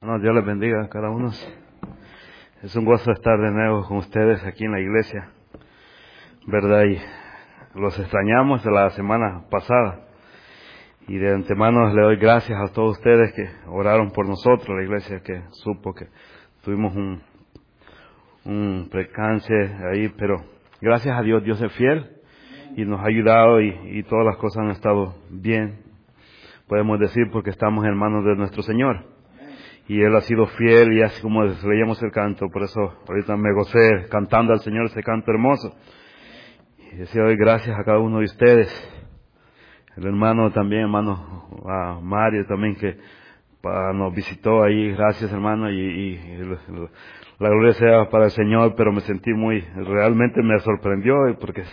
Bueno, Dios les bendiga a cada uno. Es un gozo estar de nuevo con ustedes aquí en la iglesia, ¿verdad? Y los extrañamos de la semana pasada. Y de antemano le doy gracias a todos ustedes que oraron por nosotros, la iglesia que supo que tuvimos un percance ahí, pero gracias a Dios, Dios es fiel y nos ha ayudado y todas las cosas han estado bien, podemos decir, porque estamos en manos de nuestro Señor. Y Él ha sido fiel y así como leíamos el canto, por eso ahorita me gocé cantando al Señor ese canto hermoso. Y decía hoy gracias a cada uno de ustedes. El hermano también, hermano Mario también que nos visitó ahí, gracias hermano, y la gloria sea para el Señor, pero me sentí realmente me sorprendió porque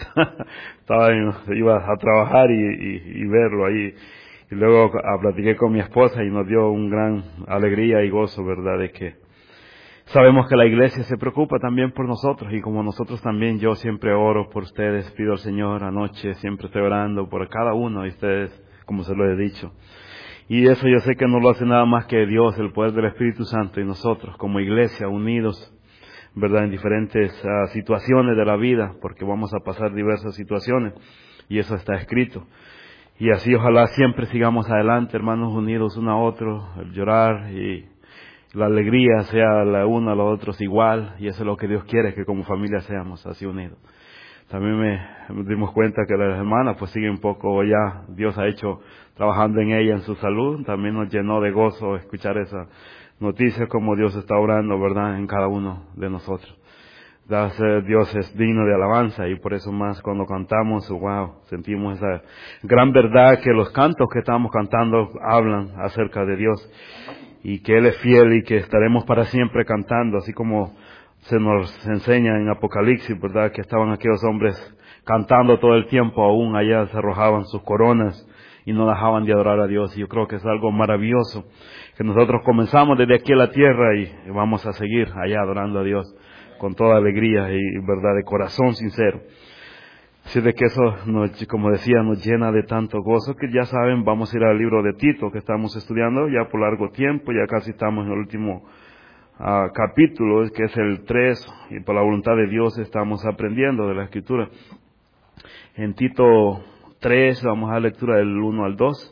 iba a trabajar y verlo ahí. Y luego platiqué con mi esposa y nos dio un gran alegría y gozo, ¿verdad? De que sabemos que la iglesia se preocupa también por nosotros y como nosotros también, yo siempre oro por ustedes, pido al Señor anoche, siempre estoy orando por cada uno de ustedes, como se lo he dicho. Y eso yo sé que no lo hace nada más que Dios, el poder del Espíritu Santo y nosotros como iglesia unidos, ¿verdad? En diferentes situaciones de la vida, porque vamos a pasar diversas situaciones y eso está escrito. Y así ojalá siempre sigamos adelante, hermanos, unidos uno a otro, el llorar y la alegría sea la uno a los otros igual, y eso es lo que Dios quiere, que como familia seamos así unidos. También me dimos cuenta que las hermanas pues siguen un poco ya, Dios ha hecho trabajando en ella en su salud, también nos llenó de gozo escuchar esa noticia como Dios está obrando, ¿verdad?, en cada uno de nosotros. Dios es digno de alabanza y por eso más cuando cantamos, wow, sentimos esa gran verdad que los cantos que estamos cantando hablan acerca de Dios y que Él es fiel y que estaremos para siempre cantando, así como se nos enseña en Apocalipsis, ¿verdad? Que estaban aquellos hombres cantando todo el tiempo, aún allá se arrojaban sus coronas y no dejaban de adorar a Dios. Y yo creo que es algo maravilloso que nosotros comenzamos desde aquí en la tierra y vamos a seguir allá adorando a Dios con toda alegría y verdad de corazón sincero. Así de que eso, como decía, nos llena de tanto gozo que ya saben, vamos a ir al libro de Tito que estamos estudiando ya por largo tiempo, ya casi estamos en el último capítulo, que es el 3, y por la voluntad de Dios estamos aprendiendo de la Escritura. En Tito 3 vamos a la lectura del 1 al 2.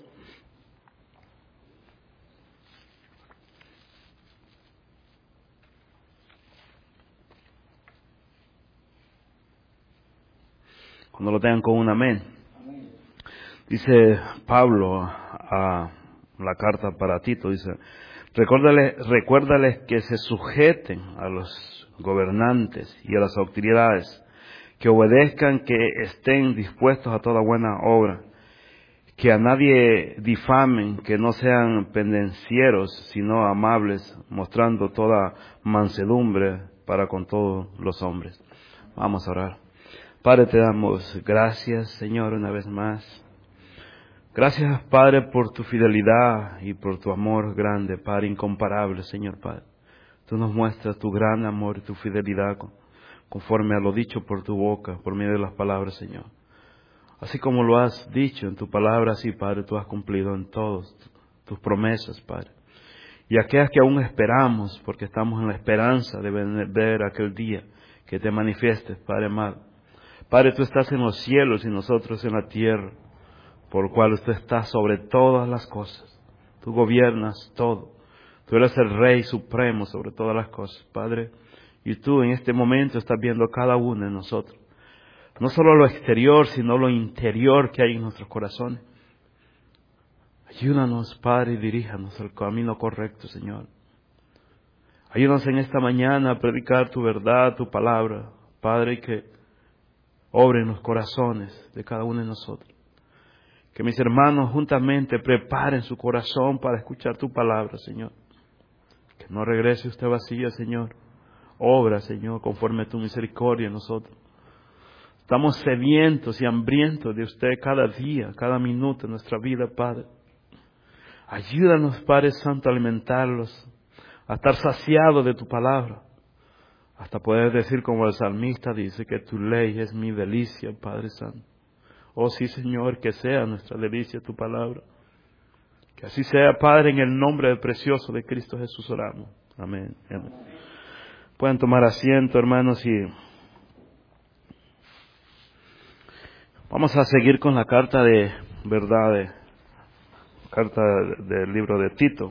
Cuando lo tengan con un amén. Dice Pablo a la carta para Tito, dice, recuérdales que se sujeten a los gobernantes y a las autoridades, que obedezcan, que estén dispuestos a toda buena obra, que a nadie difamen, que no sean pendencieros, sino amables, mostrando toda mansedumbre para con todos los hombres. Vamos a orar. Padre, te damos gracias, Señor, una vez más. Gracias, Padre, por tu fidelidad y por tu amor grande, Padre, incomparable, Señor Padre. Tú nos muestras tu gran amor y tu fidelidad conforme a lo dicho por tu boca, por medio de las palabras, Señor. Así como lo has dicho en tu palabra, así, Padre, tú has cumplido en todas tus promesas, Padre. Y aquellas que aún esperamos, porque estamos en la esperanza de ver aquel día que te manifiestes, Padre amado. Padre, tú estás en los cielos y nosotros en la tierra, por lo cual tú estás sobre todas las cosas. Tú gobiernas todo. Tú eres el Rey supremo sobre todas las cosas, Padre. Y tú en este momento estás viendo cada uno de nosotros. No solo lo exterior, sino lo interior que hay en nuestros corazones. Ayúdanos, Padre, y diríjanos al camino correcto, Señor. Ayúdanos en esta mañana a predicar tu verdad, tu palabra, Padre, y que obre en los corazones de cada uno de nosotros. Que mis hermanos juntamente preparen su corazón para escuchar tu palabra, Señor. Que no regrese usted vacía, Señor. Obra, Señor, conforme a tu misericordia en nosotros. Estamos sedientos y hambrientos de usted cada día, cada minuto de nuestra vida, Padre. Ayúdanos, Padre Santo, a alimentarlos, a estar saciados de tu palabra, hasta poder decir como el salmista dice, que tu ley es mi delicia, Padre Santo. Oh sí, Señor, que sea nuestra delicia tu palabra. Que así sea, Padre, en el nombre precioso de Cristo Jesús oramos. Amén. Amén. Pueden tomar asiento, hermanos, y vamos a seguir con la carta de verdad, carta del libro de Tito.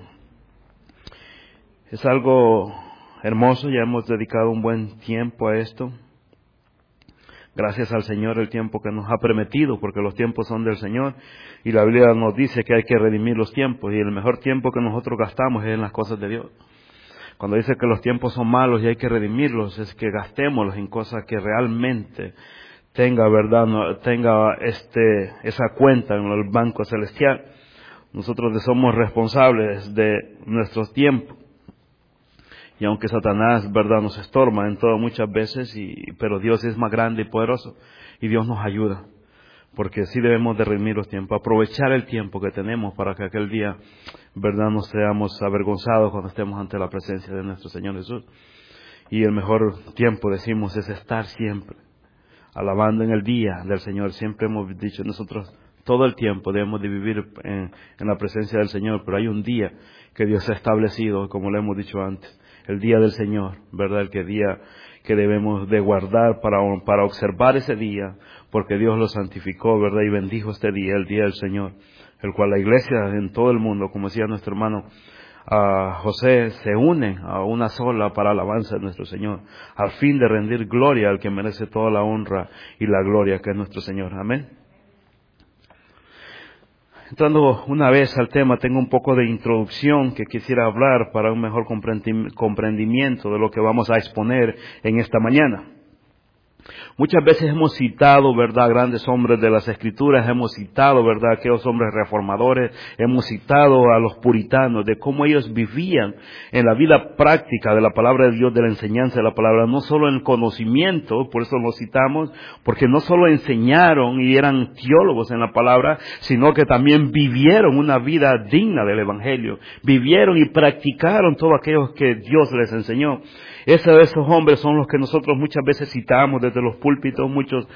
Es algo hermoso, ya hemos dedicado un buen tiempo a esto. Gracias al Señor el tiempo que nos ha permitido, porque los tiempos son del Señor, y la Biblia nos dice que hay que redimir los tiempos, y el mejor tiempo que nosotros gastamos es en las cosas de Dios. Cuando dice que los tiempos son malos y hay que redimirlos, es que gastémoslos en cosas que realmente tenga, ¿verdad? Tenga esa cuenta en el banco celestial. Nosotros somos responsables de nuestros tiempos. Y aunque Satanás, ¿verdad?, nos estorba en todo muchas veces, pero Dios es más grande y poderoso, y Dios nos ayuda. Porque sí debemos de redimir los tiempos, aprovechar el tiempo que tenemos para que aquel día, ¿verdad?, no seamos avergonzados cuando estemos ante la presencia de nuestro Señor Jesús. Y el mejor tiempo, decimos, es estar siempre alabando en el día del Señor. Siempre hemos dicho nosotros, todo el tiempo debemos de vivir en la presencia del Señor, pero hay un día que Dios ha establecido, como lo hemos dicho antes, el día del Señor, ¿verdad?, el día que debemos de guardar para observar ese día, porque Dios lo santificó, ¿verdad?, y bendijo este día, el día del Señor, el cual la iglesia en todo el mundo, como decía nuestro hermano José, se unen a una sola para alabanza de nuestro Señor, al fin de rendir gloria al que merece toda la honra y la gloria, que es nuestro Señor. Amén. Entrando una vez al tema, tengo un poco de introducción que quisiera hablar para un mejor comprendimiento de lo que vamos a exponer en esta mañana. Muchas veces hemos citado, ¿verdad?, grandes hombres de las Escrituras, hemos citado, ¿verdad?, aquellos hombres reformadores, hemos citado a los puritanos, de cómo ellos vivían en la vida práctica de la palabra de Dios, de la enseñanza de la palabra, no solo en conocimiento, por eso los citamos, porque no solo enseñaron y eran teólogos en la palabra, sino que también vivieron una vida digna del Evangelio, vivieron y practicaron todo aquello que Dios les enseñó. Esos hombres son los que nosotros muchas veces citamos desde los púlpitos, muchos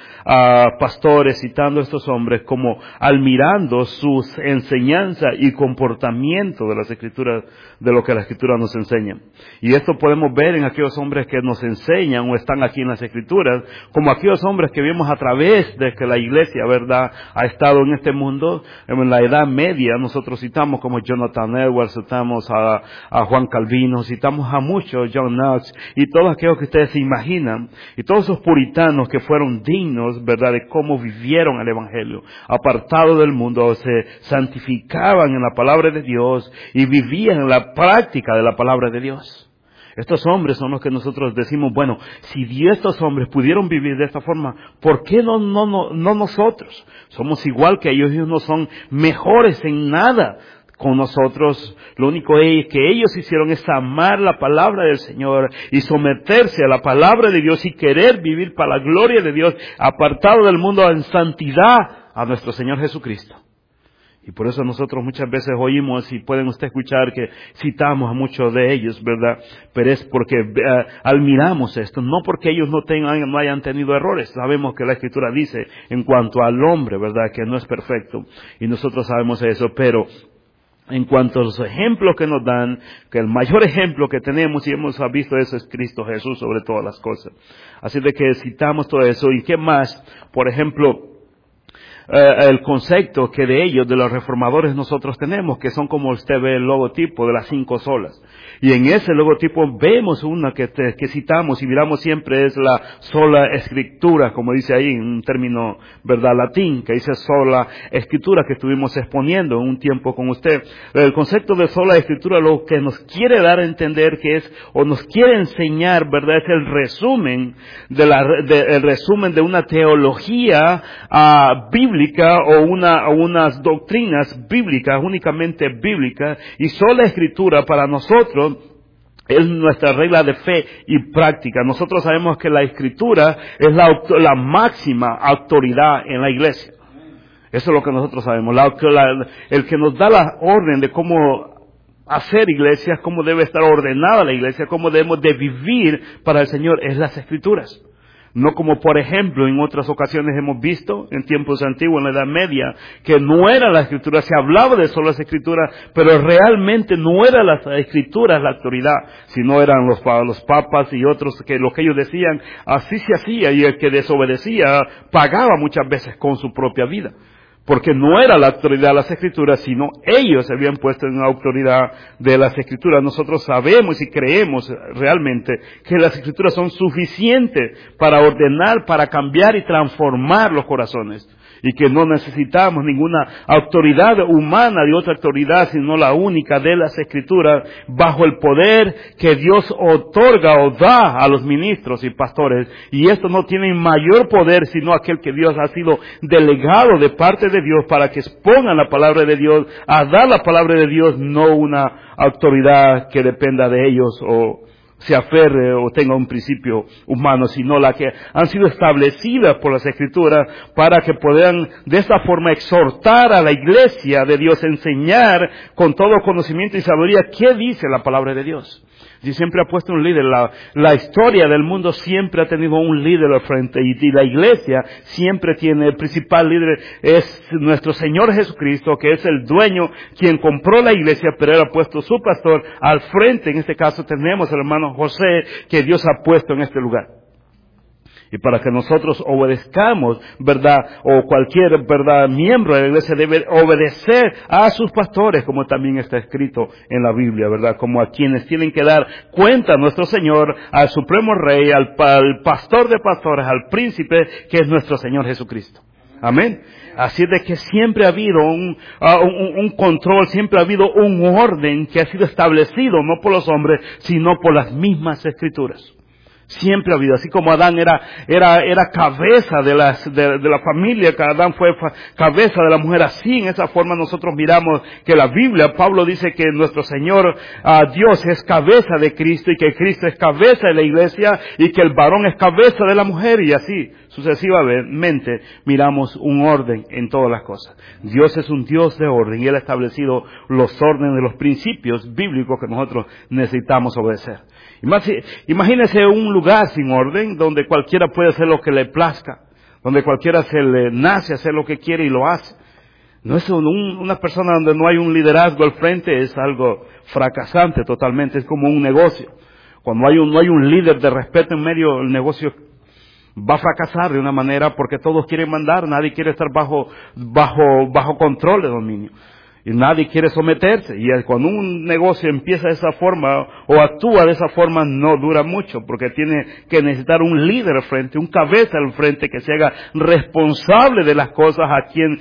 pastores citando a estos hombres como admirando sus enseñanzas y comportamiento de las Escrituras, de lo que la Escritura nos enseña. Y esto podemos ver en aquellos hombres que nos enseñan o están aquí en las Escrituras, como aquellos hombres que vemos a través de que la iglesia, ¿verdad?, ha estado en este mundo. En la Edad Media nosotros citamos como Jonathan Edwards, citamos a Juan Calvino, citamos a muchos, John Knox, y todos aquellos que ustedes se imaginan, y todos esos puritanos que fueron dignos, ¿verdad?, de cómo vivieron el Evangelio, apartados del mundo, se santificaban en la palabra de Dios y vivían en la práctica de la palabra de Dios. Estos hombres son los que nosotros decimos, bueno, si estos hombres pudieron vivir de esta forma, ¿por qué no nosotros? Somos igual que ellos no son mejores en nada con nosotros. Lo único que ellos hicieron es amar la palabra del Señor y someterse a la palabra de Dios y querer vivir para la gloria de Dios, apartado del mundo en santidad a nuestro Señor Jesucristo. Y por eso nosotros muchas veces oímos, y pueden ustedes escuchar que citamos a muchos de ellos, ¿verdad? Pero es porque admiramos esto, no porque ellos no hayan tenido errores. Sabemos que la Escritura dice en cuanto al hombre, ¿verdad?, que no es perfecto, y nosotros sabemos eso, pero en cuanto a los ejemplos que nos dan, que el mayor ejemplo que tenemos y hemos visto eso es Cristo Jesús sobre todas las cosas. Así de que citamos todo eso. ¿Y qué más? Por ejemplo, el concepto que de ellos, de los reformadores, nosotros tenemos, que son como usted ve el logotipo de las 5 solas. Y en ese logotipo vemos una que citamos y miramos siempre, es la sola escritura, como dice ahí en un término, ¿verdad?, latín, que dice sola escritura, que estuvimos exponiendo en un tiempo con usted. El concepto de sola escritura lo que nos quiere dar a entender que es, o nos quiere enseñar, ¿verdad?, es el resumen el resumen de una teología bíblica o unas doctrinas bíblicas, únicamente bíblicas, y sola escritura para nosotros es nuestra regla de fe y práctica. Nosotros sabemos que la Escritura es la máxima autoridad en la iglesia. Eso es lo que nosotros sabemos. El que nos da la orden de cómo hacer iglesias, cómo debe estar ordenada la iglesia, cómo debemos de vivir para el Señor, es las Escrituras. No como, por ejemplo, en otras ocasiones hemos visto, en tiempos antiguos, en la Edad Media, que no era la Escritura, se hablaba de solo las Escrituras, pero realmente no eran las Escrituras la autoridad, sino eran los papas y otros, que lo que ellos decían, así se hacía, y el que desobedecía pagaba muchas veces con su propia vida. Porque no era la autoridad de las Escrituras, sino ellos se habían puesto en la autoridad de las Escrituras. Nosotros sabemos y creemos realmente que las Escrituras son suficientes para ordenar, para cambiar y transformar los corazones. Y que no necesitamos ninguna autoridad humana de otra autoridad, sino la única de las Escrituras, bajo el poder que Dios otorga o da a los ministros y pastores. Y esto no tiene mayor poder sino aquel que Dios ha sido delegado de parte de Dios para que expongan la palabra de Dios, a dar la palabra de Dios, no una autoridad que dependa de ellos o se aferre o tenga un principio humano, sino la que han sido establecidas por las Escrituras para que puedan de esta forma exhortar a la iglesia de Dios, enseñar con todo conocimiento y sabiduría qué dice la palabra de Dios. Y siempre ha puesto un líder. La historia del mundo siempre ha tenido un líder al frente, y la iglesia siempre tiene el principal líder, es nuestro Señor Jesucristo, que es el dueño, quien compró la iglesia, pero él ha puesto su pastor al frente. En este caso tenemos al hermano José, que Dios ha puesto en este lugar. Y para que nosotros obedezcamos, ¿verdad? O cualquier, ¿verdad?, miembro de la iglesia debe obedecer a sus pastores, como también está escrito en la Biblia, ¿verdad? Como a quienes tienen que dar cuenta a nuestro Señor, al Supremo Rey, al Pastor de pastores, al Príncipe, que es nuestro Señor Jesucristo. Amén. Así de que siempre ha habido un control, siempre ha habido un orden que ha sido establecido, no por los hombres, sino por las mismas Escrituras. Siempre ha habido, así como Adán era cabeza de la familia, que Adán fue cabeza de la mujer, así en esa forma nosotros miramos que la Biblia, Pablo dice que nuestro Señor, Dios es cabeza de Cristo, y que Cristo es cabeza de la iglesia, y que el varón es cabeza de la mujer, y así sucesivamente miramos un orden en todas las cosas. Dios es un Dios de orden, y Él ha establecido los órdenes de los principios bíblicos que nosotros necesitamos obedecer. Imagínese un lugar sin orden, donde cualquiera puede hacer lo que le plazca, donde cualquiera se le nace hacer lo que quiere y lo hace. No es una persona donde no hay un liderazgo al frente, es algo fracasante totalmente, es como un negocio. Cuando no hay un líder de respeto en medio, el negocio va a fracasar de una manera, porque todos quieren mandar, nadie quiere estar bajo control de dominio. Y nadie quiere someterse. Y cuando un negocio empieza de esa forma o actúa de esa forma, no dura mucho, porque tiene que necesitar un líder al frente, un cabeza al frente que se haga responsable de las cosas, a quien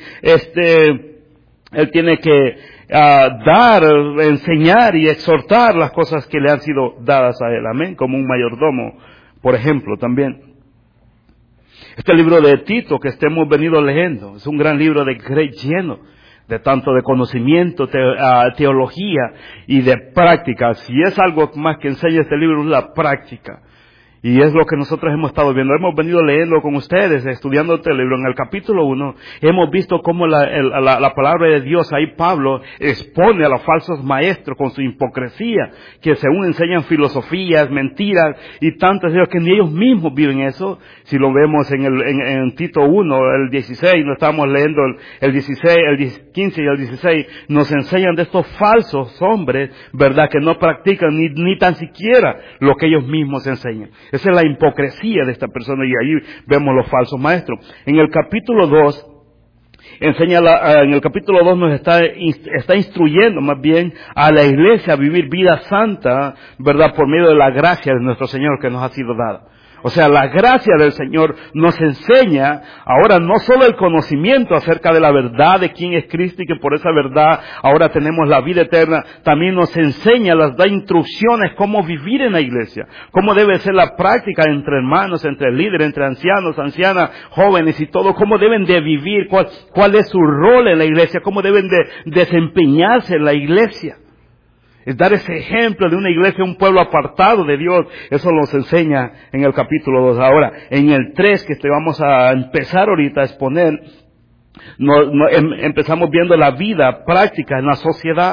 él tiene que dar, enseñar y exhortar las cosas que le han sido dadas a él. Amén. Como un mayordomo, por ejemplo, también. Este libro de Tito que hemos venido leyendo es un gran libro lleno de tanto de conocimiento, teología y de práctica. Si es algo más que enseña este libro, es la práctica. Y es lo que nosotros hemos estado viendo. Hemos venido leyendo con ustedes, estudiando este libro. En el capítulo 1 hemos visto cómo la palabra de Dios, ahí Pablo expone a los falsos maestros con su hipocresía, que según enseñan filosofías, mentiras y tantas cosas que ni ellos mismos viven eso. Si lo vemos en Tito 1, el 16, no estamos leyendo el 16, el 15 y el 16, nos enseñan de estos falsos hombres, ¿verdad?, que no practican ni tan siquiera lo que ellos mismos enseñan. Esa es la hipocresía de esta persona, y ahí vemos los falsos maestros. En el capítulo 2, en el capítulo 2 nos está instruyendo más bien a la iglesia a vivir vida santa, ¿verdad?, por medio de la gracia de nuestro Señor que nos ha sido dada. O sea, la gracia del Señor nos enseña ahora no solo el conocimiento acerca de la verdad de quién es Cristo, y que por esa verdad ahora tenemos la vida eterna, también nos enseña, da instrucciones cómo vivir en la iglesia, cómo debe ser la práctica entre hermanos, entre líderes, entre ancianos, ancianas, jóvenes y todo, cómo deben de vivir, cuál es su rol en la iglesia, cómo deben de desempeñarse en la iglesia. Es dar ese ejemplo de una iglesia, un pueblo apartado de Dios. Eso nos enseña en el capítulo 2. Ahora, en el 3, que te vamos a empezar ahorita a exponer, empezamos viendo la vida práctica en la sociedad.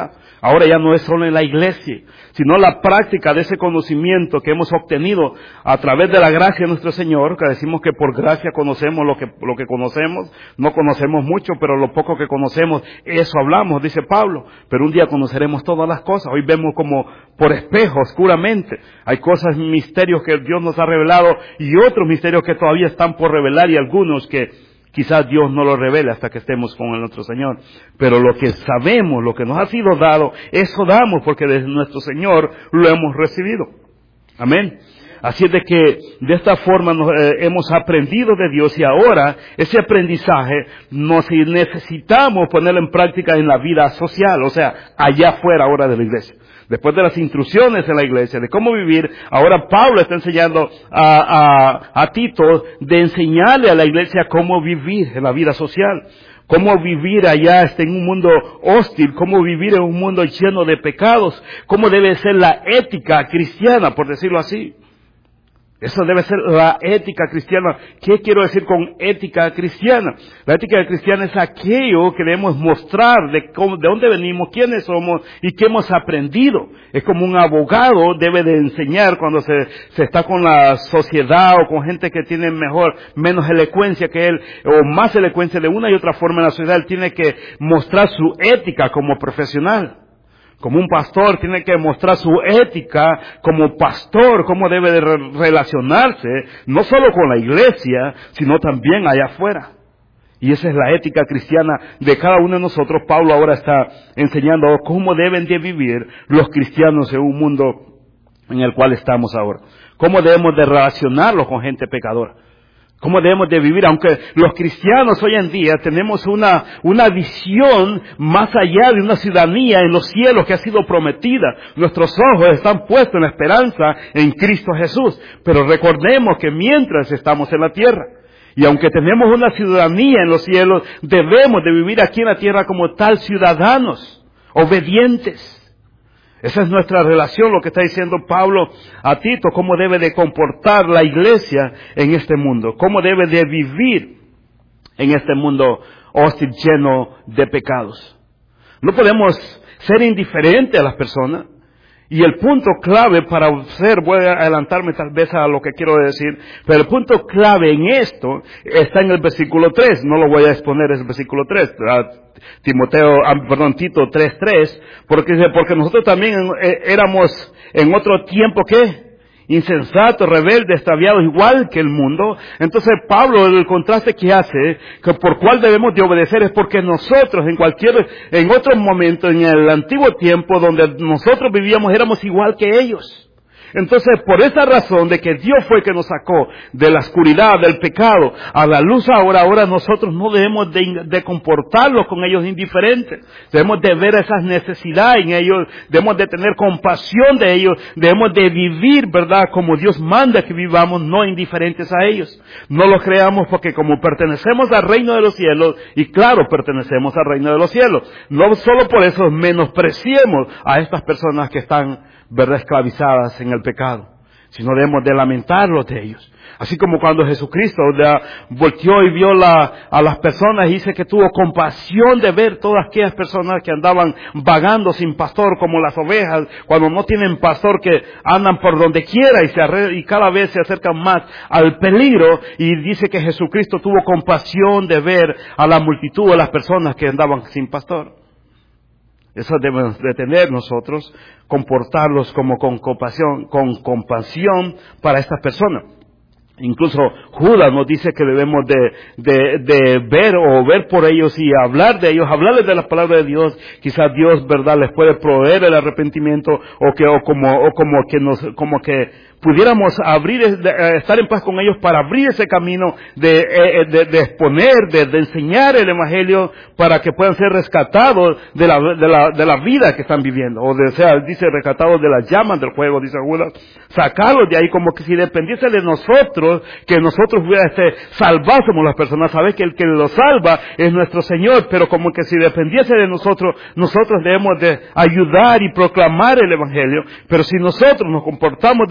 ahora ya no es solo en la iglesia, sino la práctica de ese conocimiento que hemos obtenido a través de la gracia de nuestro Señor, que decimos que por gracia conocemos lo que conocemos, no conocemos mucho, pero lo poco que conocemos, eso hablamos, dice Pablo, pero un día conoceremos todas las cosas. Hoy vemos como por espejo, oscuramente. Hay cosas, misterios que Dios nos ha revelado y otros misterios que todavía están por revelar y algunos que quizás Dios no lo revele hasta que estemos con el nuestro Señor. Pero lo que sabemos, lo que nos ha sido dado, eso damos porque de nuestro Señor lo hemos recibido. Amén. Así es de que de esta forma hemos aprendido de Dios y ahora ese aprendizaje necesitamos ponerlo en práctica en la vida social, o sea, allá afuera ahora de la iglesia. Después de las instrucciones en la iglesia de cómo vivir, ahora Pablo está enseñando a Tito de enseñarle a la iglesia cómo vivir en la vida social. Cómo vivir allá en un mundo hostil, cómo vivir en un mundo lleno de pecados, cómo debe ser la ética cristiana, por decirlo así. Eso debe ser la ética cristiana. ¿Qué quiero decir con ética cristiana? La ética cristiana es aquello que debemos mostrar de dónde venimos, quiénes somos y qué hemos aprendido. Es como un abogado debe de enseñar cuando se está con la sociedad o con gente que tiene menos elocuencia que él, o más elocuencia de una y otra forma en la sociedad. Él tiene que mostrar su ética como profesional. Como un pastor tiene que mostrar su ética como pastor, cómo debe de relacionarse, no solo con la iglesia, sino también allá afuera. Y esa es la ética cristiana de cada uno de nosotros. Pablo ahora está enseñando cómo deben de vivir los cristianos en un mundo en el cual estamos ahora. Cómo debemos de relacionarlos con gente pecadora. ¿Cómo debemos de vivir? Aunque los cristianos hoy en día tenemos una visión más allá de una ciudadanía en los cielos que ha sido prometida. Nuestros ojos están puestos en la esperanza en Cristo Jesús. Pero recordemos que mientras estamos en la tierra, y aunque tenemos una ciudadanía en los cielos, debemos de vivir aquí en la tierra como tal ciudadanos, obedientes. Esa es nuestra relación, lo que está diciendo Pablo a Tito, cómo debe de comportar la iglesia en este mundo, cómo debe de vivir en este mundo hostil, lleno de pecados. No podemos ser indiferentes a las personas. Y el punto clave para voy a adelantarme tal vez a lo que quiero decir, pero el punto clave en esto está en el versículo 3, no lo voy a exponer, es el versículo 3, Tito 3:3, porque nosotros también éramos en otro tiempo, ¿qué? Insensatos, rebeldes, extraviados, igual que el mundo. Entonces Pablo, el contraste que hace, que por cuál debemos de obedecer, es porque nosotros en otro momento, en el antiguo tiempo donde nosotros vivíamos, éramos igual que ellos. Entonces, por esa razón de que Dios fue que nos sacó de la oscuridad, del pecado, a la luz ahora nosotros no debemos de comportarlos con ellos indiferentes. Debemos de ver esas necesidades en ellos, debemos de tener compasión de ellos, debemos de vivir, ¿verdad?, como Dios manda que vivamos, no indiferentes a ellos. No lo creamos porque como pertenecemos al reino de los cielos, y claro, pertenecemos al reino de los cielos, no solo por eso menospreciemos a estas personas que están, ¿verdad?, esclavizadas en el pecado, sino debemos de lamentarlos de ellos. Así como cuando Jesucristo volteó y vio a las personas y dice que tuvo compasión de ver todas aquellas personas que andaban vagando sin pastor como las ovejas, cuando no tienen pastor, que andan por donde quiera y cada vez se acercan más al peligro, y dice que Jesucristo tuvo compasión de ver a la multitud de las personas que andaban sin pastor. Eso debemos de tener nosotros, comportarlos como con compasión para estas personas. Incluso Judas nos dice que debemos de ver por ellos y hablar de ellos, hablarles de la palabra de Dios. Quizás Dios, ¿verdad?, les puede proveer el arrepentimiento como que pudiéramos estar en paz con ellos para abrir ese camino de exponer, de enseñar el evangelio para que puedan ser rescatados de la vida que están viviendo. Dice rescatados de las llamas del fuego, dice Judas. Sacarlos de ahí como que si dependiese de nosotros, que nosotros salvásemos las personas. Sabes que el que los salva es nuestro Señor, pero como que si dependiese de nosotros debemos de ayudar y proclamar el evangelio. Pero si nosotros nos comportamos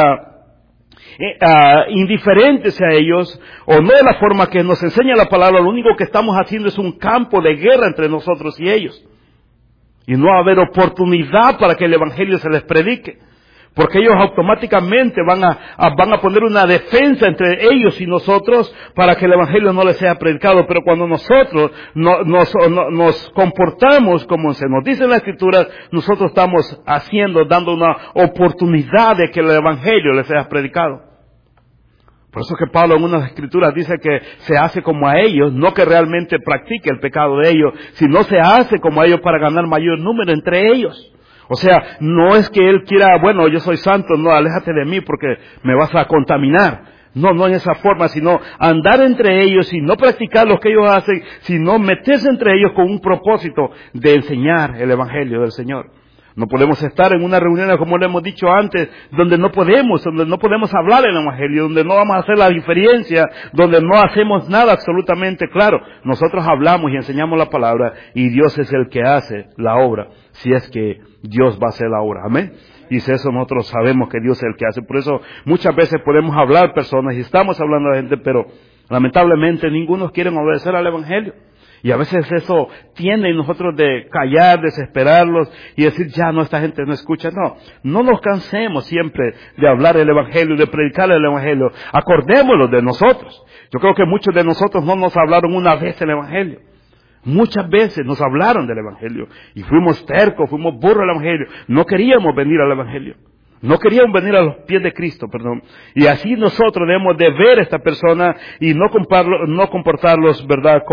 indiferentes a ellos, o no de la forma que nos enseña la palabra, lo único que estamos haciendo es un campo de guerra entre nosotros y ellos. Y no va a haber oportunidad para que el Evangelio se les predique. Porque ellos automáticamente van a poner una defensa entre ellos y nosotros para que el Evangelio no les sea predicado. Pero cuando nosotros nos comportamos como se nos dice en la Escritura, nosotros estamos dando una oportunidad de que el Evangelio les sea predicado. Por eso que Pablo en unas escrituras dice que se hace como a ellos, no que realmente practique el pecado de ellos, sino se hace como a ellos para ganar mayor número entre ellos. O sea, no es que él quiera, bueno, yo soy santo, no, aléjate de mí porque me vas a contaminar. No en esa forma, sino andar entre ellos y no practicar lo que ellos hacen, sino meterse entre ellos con un propósito de enseñar el Evangelio del Señor. No podemos estar en una reunión, como le hemos dicho antes, donde no podemos hablar el Evangelio, donde no vamos a hacer la diferencia, donde no hacemos nada absolutamente claro. Nosotros hablamos y enseñamos la palabra y Dios es el que hace la obra, si es que Dios va a hacer la obra. Amén. Y si eso nosotros sabemos que Dios es el que hace. Por eso muchas veces podemos hablar personas y estamos hablando a gente, pero lamentablemente ninguno quiere obedecer al Evangelio. Y a veces eso tiende en nosotros de callar, desesperarlos y decir, ya no, esta gente no escucha. No nos cansemos siempre de hablar el Evangelio, de predicar el Evangelio. Acordémonos de nosotros. Yo creo que muchos de nosotros no nos hablaron una vez el Evangelio. Muchas veces nos hablaron del Evangelio. Y fuimos tercos, fuimos burros al Evangelio. No queríamos venir al Evangelio. No queríamos venir a los pies de Cristo, Y así nosotros debemos de ver a esta persona y no comportarlos, ¿verdad?,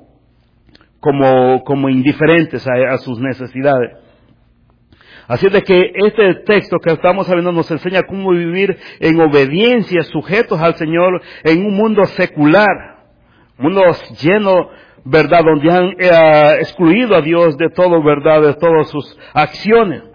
como indiferentes a sus necesidades. Así es de que este texto que estamos sabiendo nos enseña cómo vivir en obediencia, sujetos al Señor, en un mundo secular, mundo lleno, ¿verdad?, donde han excluido a Dios de todo, ¿verdad?, de todas sus acciones.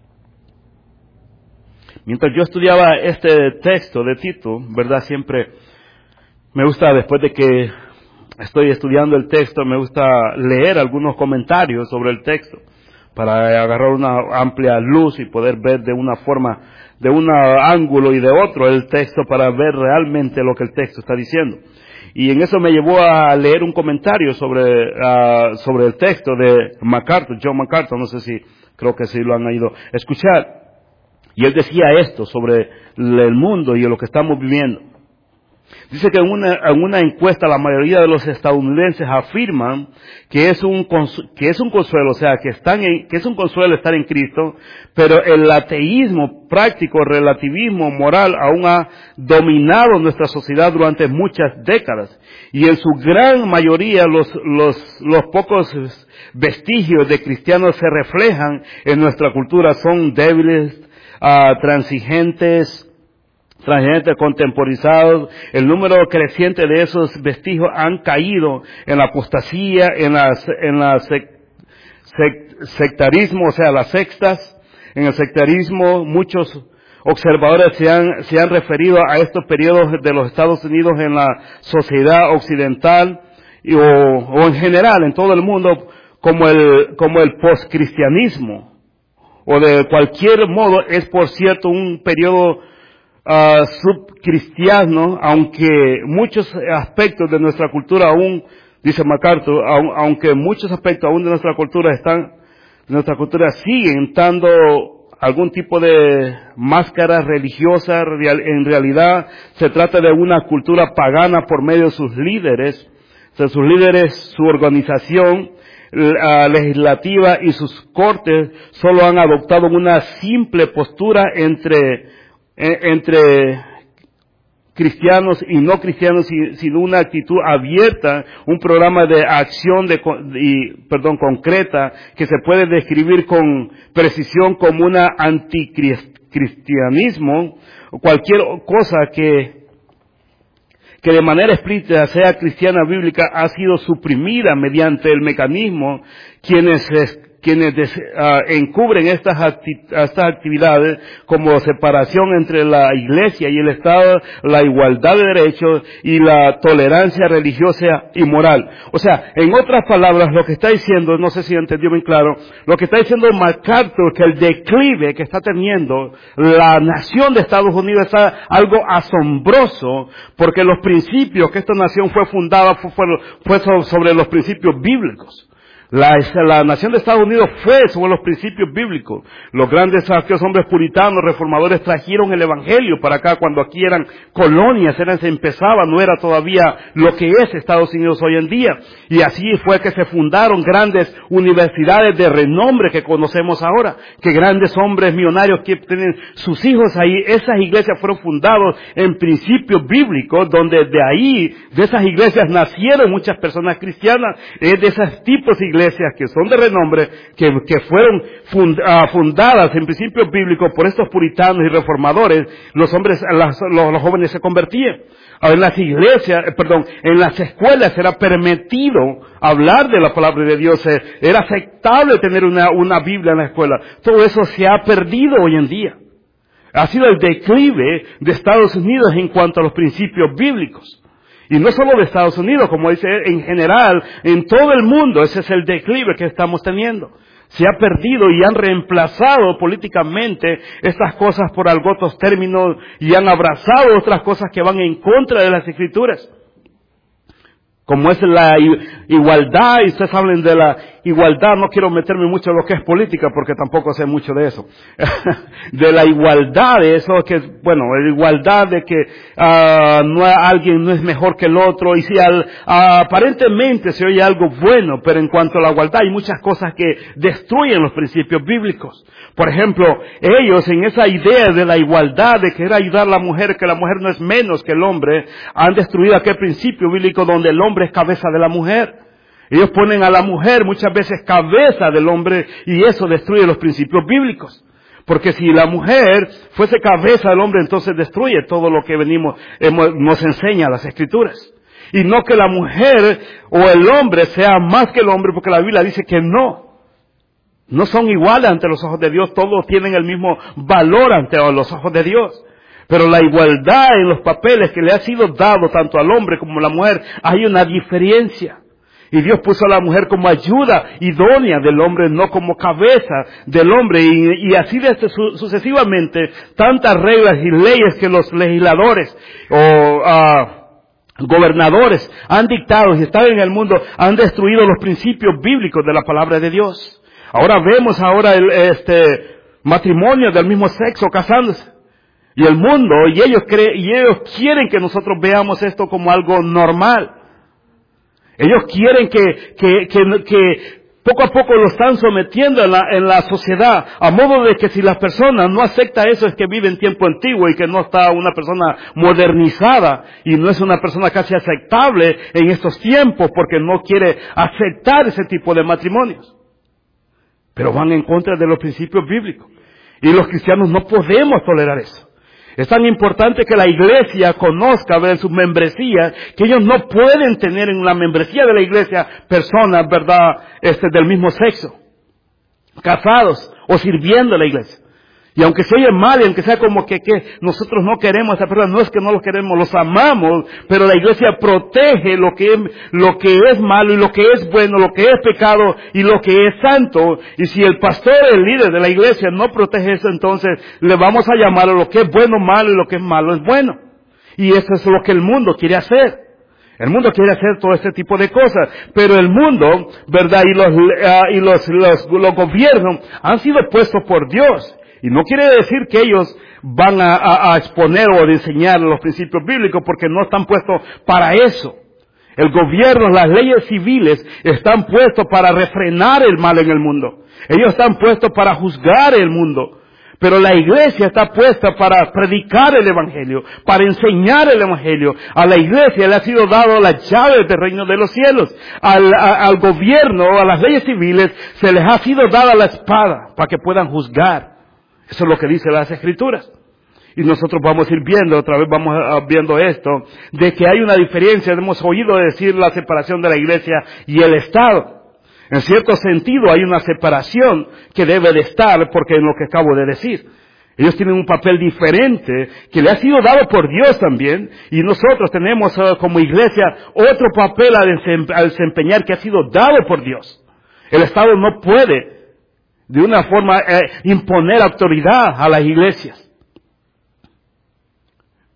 Mientras yo estudiaba este texto de Tito, ¿verdad?, siempre me gusta, después de que estoy estudiando el texto, me gusta leer algunos comentarios sobre el texto para agarrar una amplia luz y poder ver de una forma, de un ángulo y de otro el texto para ver realmente lo que el texto está diciendo. Y en eso me llevó a leer un comentario sobre el texto de MacArthur, John MacArthur, no sé si, creo que sí lo han ido a escuchar. Y él decía esto sobre el mundo y lo que estamos viviendo. Dice que en una encuesta la mayoría de los estadounidenses afirman que es un consuelo, o sea, que es un consuelo estar en Cristo, pero el ateísmo práctico, el relativismo moral aún ha dominado nuestra sociedad durante muchas décadas. Y en su gran mayoría los pocos vestigios de cristianos se reflejan en nuestra cultura, son débiles, transigentes, contemporizados. El número creciente de esos vestigios han caído en la apostasía, en la sectarismo, o sea, las sectas. En el sectarismo, muchos observadores se han referido a estos periodos de los Estados Unidos en la sociedad occidental o en general en todo el mundo como el postcristianismo, o de cualquier modo es, por cierto, un periodo subcristiano, aunque muchos aspectos de nuestra cultura aún, dice MacArthur, aunque muchos aspectos aún de nuestra cultura siguen dando algún tipo de máscara religiosa. En realidad se trata de una cultura pagana por medio de sus líderes, su organización legislativa y sus cortes solo han adoptado una simple postura entre cristianos y no cristianos, sino una actitud abierta, un programa de acción concreta que se puede describir con precisión como una anticristianismo, o cualquier cosa que de manera explícita sea cristiana bíblica ha sido suprimida mediante el mecanismo quienes encubren estas actividades como separación entre la Iglesia y el Estado, la igualdad de derechos y la tolerancia religiosa y moral. O sea, en otras palabras, lo que está diciendo, no sé si entendió bien claro, lo que está diciendo MacArthur, que el declive que está teniendo la nación de Estados Unidos es algo asombroso, porque los principios que esta nación fue fundada fue sobre los principios bíblicos. La nación de Estados Unidos fue sobre los principios bíblicos. Los grandes aquellos hombres puritanos, reformadores, trajeron el evangelio para acá cuando aquí eran colonias, se empezaba, no era todavía lo que es Estados Unidos hoy en día. Y así fue que se fundaron grandes universidades de renombre que conocemos ahora, que grandes hombres millonarios que tienen sus hijos ahí. Esas iglesias fueron fundadas en principios bíblicos, donde de ahí, de esas iglesias nacieron muchas personas cristianas, de esos tipos de iglesias que son de renombre, que fueron fundadas en principios bíblicos por estos puritanos y reformadores. Los jóvenes se convertían. En las iglesias, en las escuelas era permitido hablar de la palabra de Dios, era aceptable tener una Biblia en la escuela. Todo eso se ha perdido hoy en día. Ha sido el declive de Estados Unidos en cuanto a los principios bíblicos. Y no solo de Estados Unidos, como dice, en general, en todo el mundo, ese es el declive que estamos teniendo. Se ha perdido y han reemplazado políticamente estas cosas por otros términos y han abrazado otras cosas que van en contra de las Escrituras. Como es la igualdad, y ustedes hablan de la igualdad, no quiero meterme mucho en lo que es política porque tampoco sé mucho de eso. De la igualdad, de eso que, la igualdad de que alguien no es mejor que el otro, y si aparentemente se oye algo bueno, pero en cuanto a la igualdad hay muchas cosas que destruyen los principios bíblicos. Por ejemplo, ellos en esa idea de la igualdad, de querer ayudar a la mujer, que la mujer no es menos que el hombre, han destruido aquel principio bíblico donde el hombre es cabeza de la mujer. Ellos ponen a la mujer muchas veces cabeza del hombre y eso destruye los principios bíblicos. Porque si la mujer fuese cabeza del hombre, entonces destruye todo lo que nos enseña las Escrituras. Y no que la mujer o el hombre sea más que el hombre, porque la Biblia dice que no. No son iguales ante los ojos de Dios, todos tienen el mismo valor ante los ojos de Dios. Pero la igualdad en los papeles que le ha sido dado tanto al hombre como a la mujer, hay una diferencia. Y Dios puso a la mujer como ayuda idónea del hombre, no como cabeza del hombre. Y así sucesivamente, tantas reglas y leyes que los legisladores gobernadores han dictado y están en el mundo, han destruido los principios bíblicos de la palabra de Dios. Ahora vemos matrimonio del mismo sexo casándose. Y el mundo, y ellos quieren que nosotros veamos esto como algo normal. Ellos quieren que poco a poco lo están sometiendo en la sociedad, a modo de que si la persona no acepta eso es que vive en tiempo antiguo y que no está una persona modernizada y no es una persona casi aceptable en estos tiempos porque no quiere aceptar ese tipo de matrimonios. Pero van en contra de los principios bíblicos. Y los cristianos no podemos tolerar eso. Es tan importante que la iglesia conozca, en sus membresías, que ellos no pueden tener en la membresía de la iglesia personas, del mismo sexo, casados o sirviendo a la iglesia. Y aunque se oye mal, y aunque sea como que nosotros no queremos a esa persona, no es que no los queremos, los amamos, pero la iglesia protege lo que es malo y lo que es bueno, lo que es pecado y lo que es santo. Y si el pastor, el líder de la iglesia no protege eso, entonces le vamos a llamar a lo que es bueno malo y lo que es malo es bueno. Y eso es lo que el mundo quiere hacer. El mundo quiere hacer todo este tipo de cosas, pero el mundo, y los gobiernos han sido puestos por Dios. Y no quiere decir que ellos van a exponer o a enseñar los principios bíblicos porque no están puestos para eso. El gobierno, las leyes civiles están puestos para refrenar el mal en el mundo. Ellos están puestos para juzgar el mundo. Pero la iglesia está puesta para predicar el evangelio, para enseñar el evangelio. A la iglesia le ha sido dado las llaves del reino de los cielos. Al gobierno, a las leyes civiles, se les ha sido dada la espada para que puedan juzgar. Eso es lo que dicen las Escrituras. Y nosotros vamos a ir viendo, otra vez vamos viendo esto, de que hay una diferencia. Hemos oído decir la separación de la iglesia y el Estado. En cierto sentido hay una separación que debe de estar, porque es lo que acabo de decir. Ellos tienen un papel diferente que le ha sido dado por Dios también, y nosotros tenemos como iglesia otro papel a desempeñar que ha sido dado por Dios. El Estado no puede de una forma imponer autoridad a las iglesias.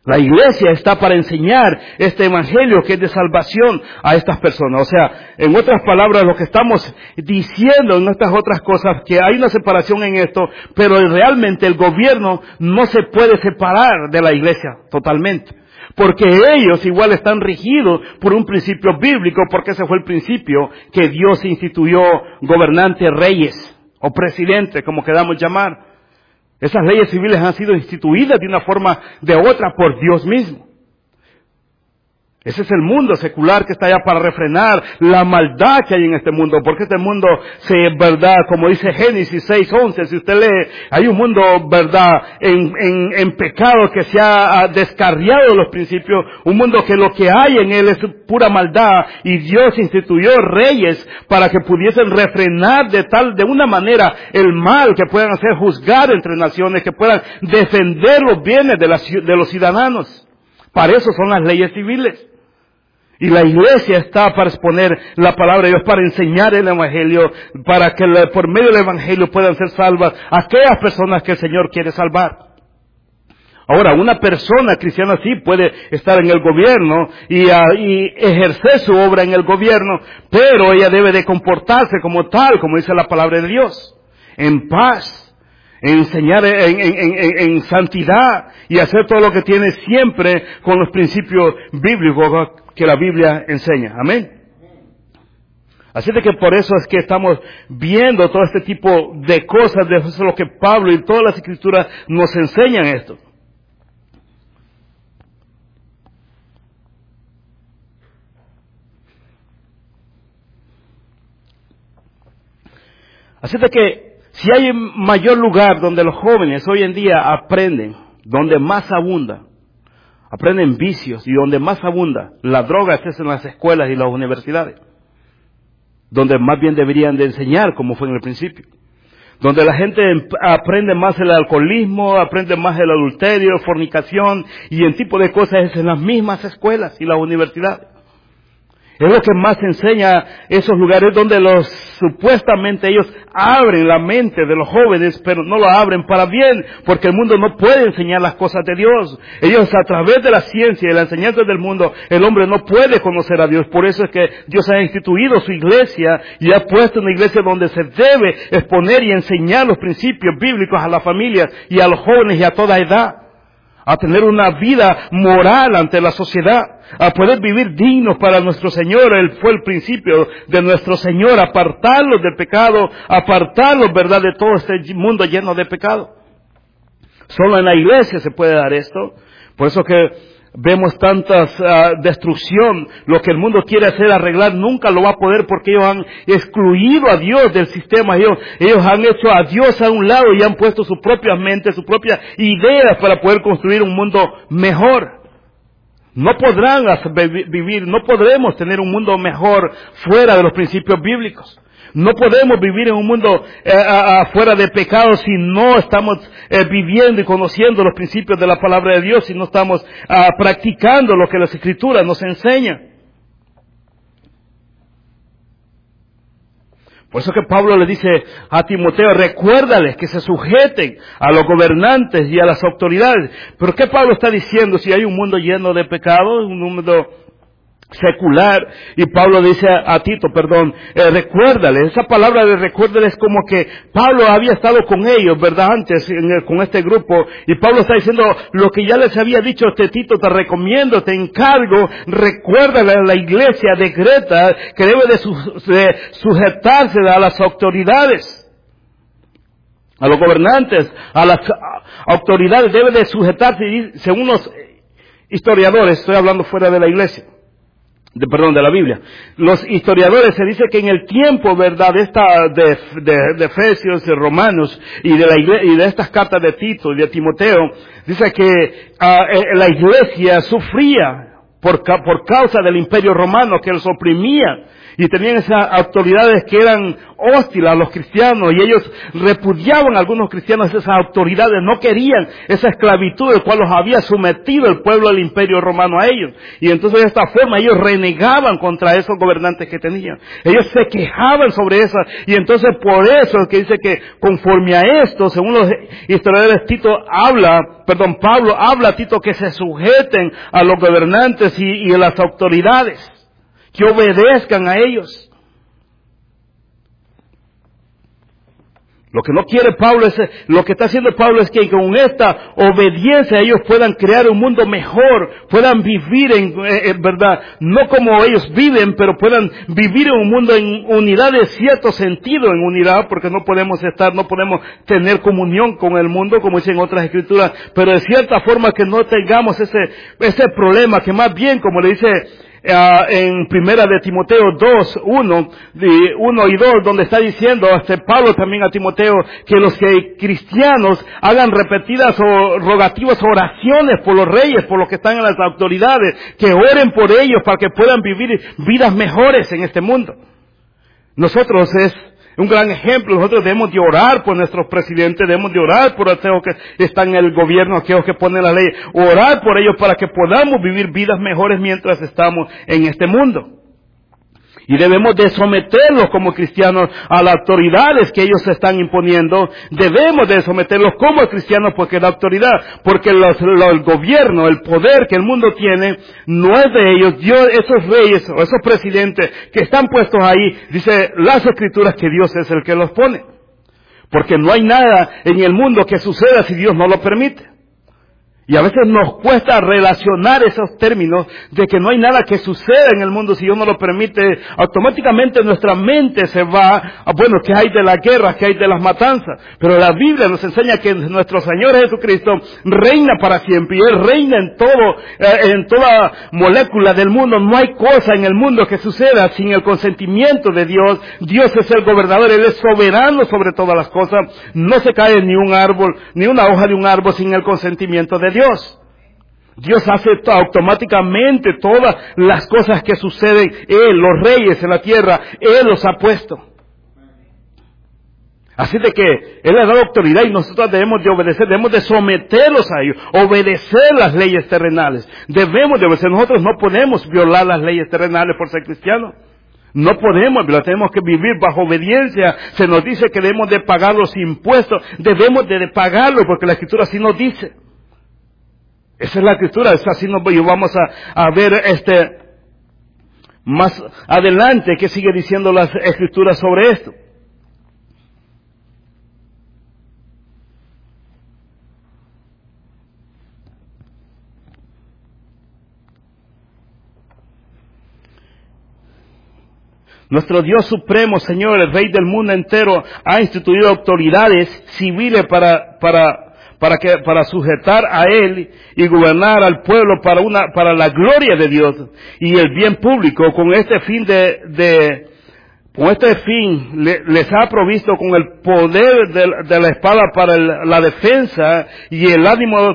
La iglesia está para enseñar este evangelio que es de salvación a estas personas. O sea, en otras palabras, lo que estamos diciendo en estas otras cosas, que hay una separación en esto, pero realmente el gobierno no se puede separar de la iglesia totalmente. Porque ellos igual están regidos por un principio bíblico, porque ese fue el principio que Dios instituyó: gobernantes, reyes o presidentes, como queramos llamar. Esas leyes civiles han sido instituidas de una forma de otra por Dios mismo. Ese es el mundo secular que está allá para refrenar la maldad que hay en este mundo, porque este mundo verdad, como dice Génesis 6:11, si usted lee, hay un mundo, verdad, en pecado que se ha descarriado de los principios, un mundo que lo que hay en él es pura maldad, y Dios instituyó reyes para que pudiesen refrenar de una manera el mal, que puedan hacer juzgar entre naciones, que puedan defender los bienes de los ciudadanos. Para eso son las leyes civiles. Y la iglesia está para exponer la palabra de Dios, para enseñar el evangelio, para que por medio del evangelio puedan ser salvas aquellas personas que el Señor quiere salvar. Ahora, una persona cristiana sí puede estar en el gobierno y ejercer su obra en el gobierno, pero ella debe de comportarse como tal, como dice la palabra de Dios, en paz, en enseñar en santidad y hacer todo lo que tiene siempre con los principios bíblicos que la Biblia enseña. Amén. Así de que por eso es que estamos viendo todo este tipo de cosas, de eso es lo que Pablo y todas las escrituras nos enseñan esto. Así de que si hay mayor lugar donde los jóvenes hoy en día aprenden, donde más abunda, aprenden vicios, y donde más abunda la droga es en las escuelas y las universidades, donde más bien deberían de enseñar como fue en el principio, donde la gente aprende más el alcoholismo, aprende más el adulterio, fornicación y el tipo de cosas es en las mismas escuelas y las universidades. Es lo que más enseña esos lugares donde supuestamente ellos abren la mente de los jóvenes, pero no lo abren para bien, porque el mundo no puede enseñar las cosas de Dios. Ellos, a través de la ciencia y la enseñanza del mundo, el hombre no puede conocer a Dios. Por eso es que Dios ha instituido su iglesia y ha puesto una iglesia donde se debe exponer y enseñar los principios bíblicos a las familias y a los jóvenes y a toda edad, a tener una vida moral ante la sociedad, a poder vivir dignos para nuestro Señor. Él fue el principio de nuestro Señor, apartarlos del pecado, apartarlos, verdad, de todo este mundo lleno de pecado. Solo en la iglesia se puede dar esto. Por eso que vemos tantas destrucción. Lo que el mundo quiere hacer, arreglar, nunca lo va a poder, porque ellos han excluido a Dios del sistema. Ellos han hecho a Dios a un lado y han puesto sus propias mentes, sus propias ideas para poder construir un mundo mejor. No podrán vivir, no podremos tener un mundo mejor fuera de los principios bíblicos. No podemos vivir en un mundo fuera de pecado si no estamos viviendo y conociendo los principios de la palabra de Dios, si no estamos practicando lo que las Escrituras nos enseñan. Por eso que Pablo le dice a Timoteo, recuérdales que se sujeten a los gobernantes y a las autoridades. Pero ¿qué Pablo está diciendo si hay un mundo lleno de pecado, un mundo secular? Y Pablo dice a Tito, recuérdales. Esa palabra de recuérdales, como que Pablo había estado con ellos, ¿verdad? Antes, con este grupo. Y Pablo está diciendo lo que ya les había dicho: Tito, te recomiendo, te encargo, recuérdale a la iglesia de Creta que debe de sujetarse a las autoridades, a los gobernantes, a las autoridades, debe de sujetarse. Y según los historiadores, estoy hablando fuera de la iglesia, de la Biblia. Los historiadores, se dice que en el tiempo, ¿verdad?, de Efesios, de Romanos y de estas cartas de Tito y de Timoteo, dice que la iglesia sufría por causa del Imperio Romano, que los oprimía. Y tenían esas autoridades que eran hostiles a los cristianos, y ellos repudiaban a algunos cristianos esas autoridades, no querían esa esclavitud del cual los había sometido el pueblo del Imperio Romano a ellos. Y entonces de esta forma ellos renegaban contra esos gobernantes que tenían. Ellos se quejaban sobre eso, y entonces por eso es que dice que conforme a esto, según los historiadores, Pablo habla a Tito que se sujeten a los gobernantes y a las autoridades, que obedezcan a ellos. Lo que no quiere Pablo lo que está haciendo Pablo es que con esta obediencia ellos puedan crear un mundo mejor, puedan vivir en verdad, no como ellos viven, pero puedan vivir en un mundo en unidad, de cierto sentido en unidad, porque no podemos tener comunión con el mundo, como dicen otras escrituras, pero de cierta forma que no tengamos ese problema, que más bien, como le dice en primera de Timoteo 2, 1 y 2, donde está diciendo Pablo también a Timoteo que los cristianos hagan repetidas o rogativas oraciones por los reyes, por los que están en las autoridades, que oren por ellos para que puedan vivir vidas mejores en este mundo. Nosotros es un gran ejemplo. Nosotros debemos de orar por nuestros presidentes, debemos de orar por aquellos que están en el gobierno, aquellos que ponen la ley, orar por ellos para que podamos vivir vidas mejores mientras estamos en este mundo. Y debemos de someterlos como cristianos a las autoridades que ellos se están imponiendo. Debemos de someterlos como cristianos porque la autoridad, porque el gobierno, el poder que el mundo tiene, no es de ellos. Dios, esos reyes o esos presidentes que están puestos ahí, dice las escrituras que Dios es el que los pone. Porque no hay nada en el mundo que suceda si Dios no lo permite. Y a veces nos cuesta relacionar esos términos de que no hay nada que suceda en el mundo si Dios no lo permite. Automáticamente nuestra mente se va a, ¿qué hay de la guerra? ¿Qué hay de las matanzas? Pero la Biblia nos enseña que nuestro Señor Jesucristo reina para siempre, y Él reina en toda molécula del mundo. No hay cosa en el mundo que suceda sin el consentimiento de Dios. Dios es el gobernador, Él es soberano sobre todas las cosas. No se cae ni un árbol, ni una hoja de un árbol sin el consentimiento de Dios. Dios hace automáticamente todas las cosas que suceden. Él, los reyes en la tierra, Él los ha puesto. Así de que Él le ha dado autoridad y nosotros debemos de obedecer, debemos de someterlos a ellos, obedecer las leyes terrenales. Debemos de obedecer. Nosotros no podemos violar las leyes terrenales por ser cristianos. No podemos, pero tenemos que vivir bajo obediencia. Se nos dice que debemos de pagar los impuestos, debemos de pagarlos porque la Escritura así nos dice. Esa es la escritura, es así vamos a ver más adelante que sigue diciendo las escrituras sobre esto. Nuestro Dios supremo, Señor, el Rey del mundo entero, ha instituido autoridades civiles para sujetar a Él y gobernar al pueblo para la gloria de Dios y el bien público. Con este fin les ha provisto con el poder de la espada para la defensa y el ánimo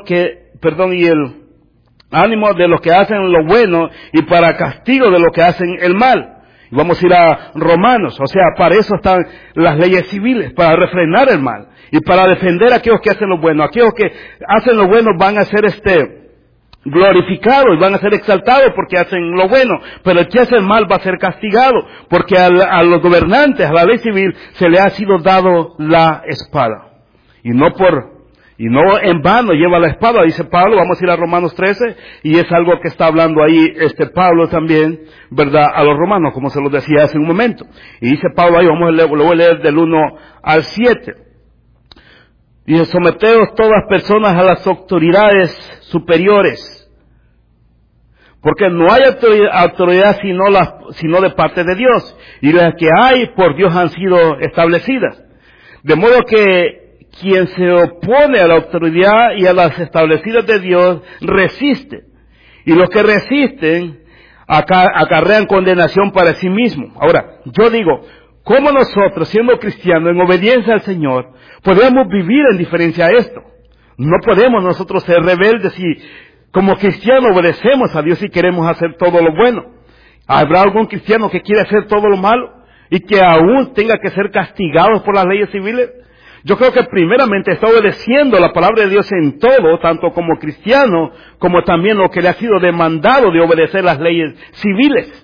de los que hacen lo bueno y para castigo de los que hacen el mal. Y vamos a ir a Romanos, o sea, para eso están las leyes civiles, para refrenar el mal y para defender a aquellos que hacen lo bueno. Aquellos que hacen lo bueno van a ser glorificados y van a ser exaltados porque hacen lo bueno, pero el que hace el mal va a ser castigado, porque a los gobernantes, a la ley civil, se le ha sido dado la espada. Y no en vano lleva la espada, dice Pablo. Vamos a ir a Romanos 13, y es algo que está hablando ahí Pablo también, ¿verdad?, a los romanos, como se los decía hace un momento. Y dice Pablo ahí, lo voy a leer del 1 al 7. Dice: someteos todas personas a las autoridades superiores, porque no hay autoridad sino de parte de Dios, y las que hay por Dios han sido establecidas. De modo que quien se opone a la autoridad y a las establecidas de Dios resiste. Y los que resisten acarrean condenación para sí mismos. Ahora, yo digo, ¿cómo nosotros, siendo cristianos, en obediencia al Señor, podemos vivir en diferencia a esto? No podemos nosotros ser rebeldes y como cristianos obedecemos a Dios y queremos hacer todo lo bueno. ¿Habrá algún cristiano que quiera hacer todo lo malo y que aún tenga que ser castigado por las leyes civiles? Yo creo que primeramente está obedeciendo la palabra de Dios en todo, tanto como cristiano, como también lo que le ha sido demandado de obedecer las leyes civiles.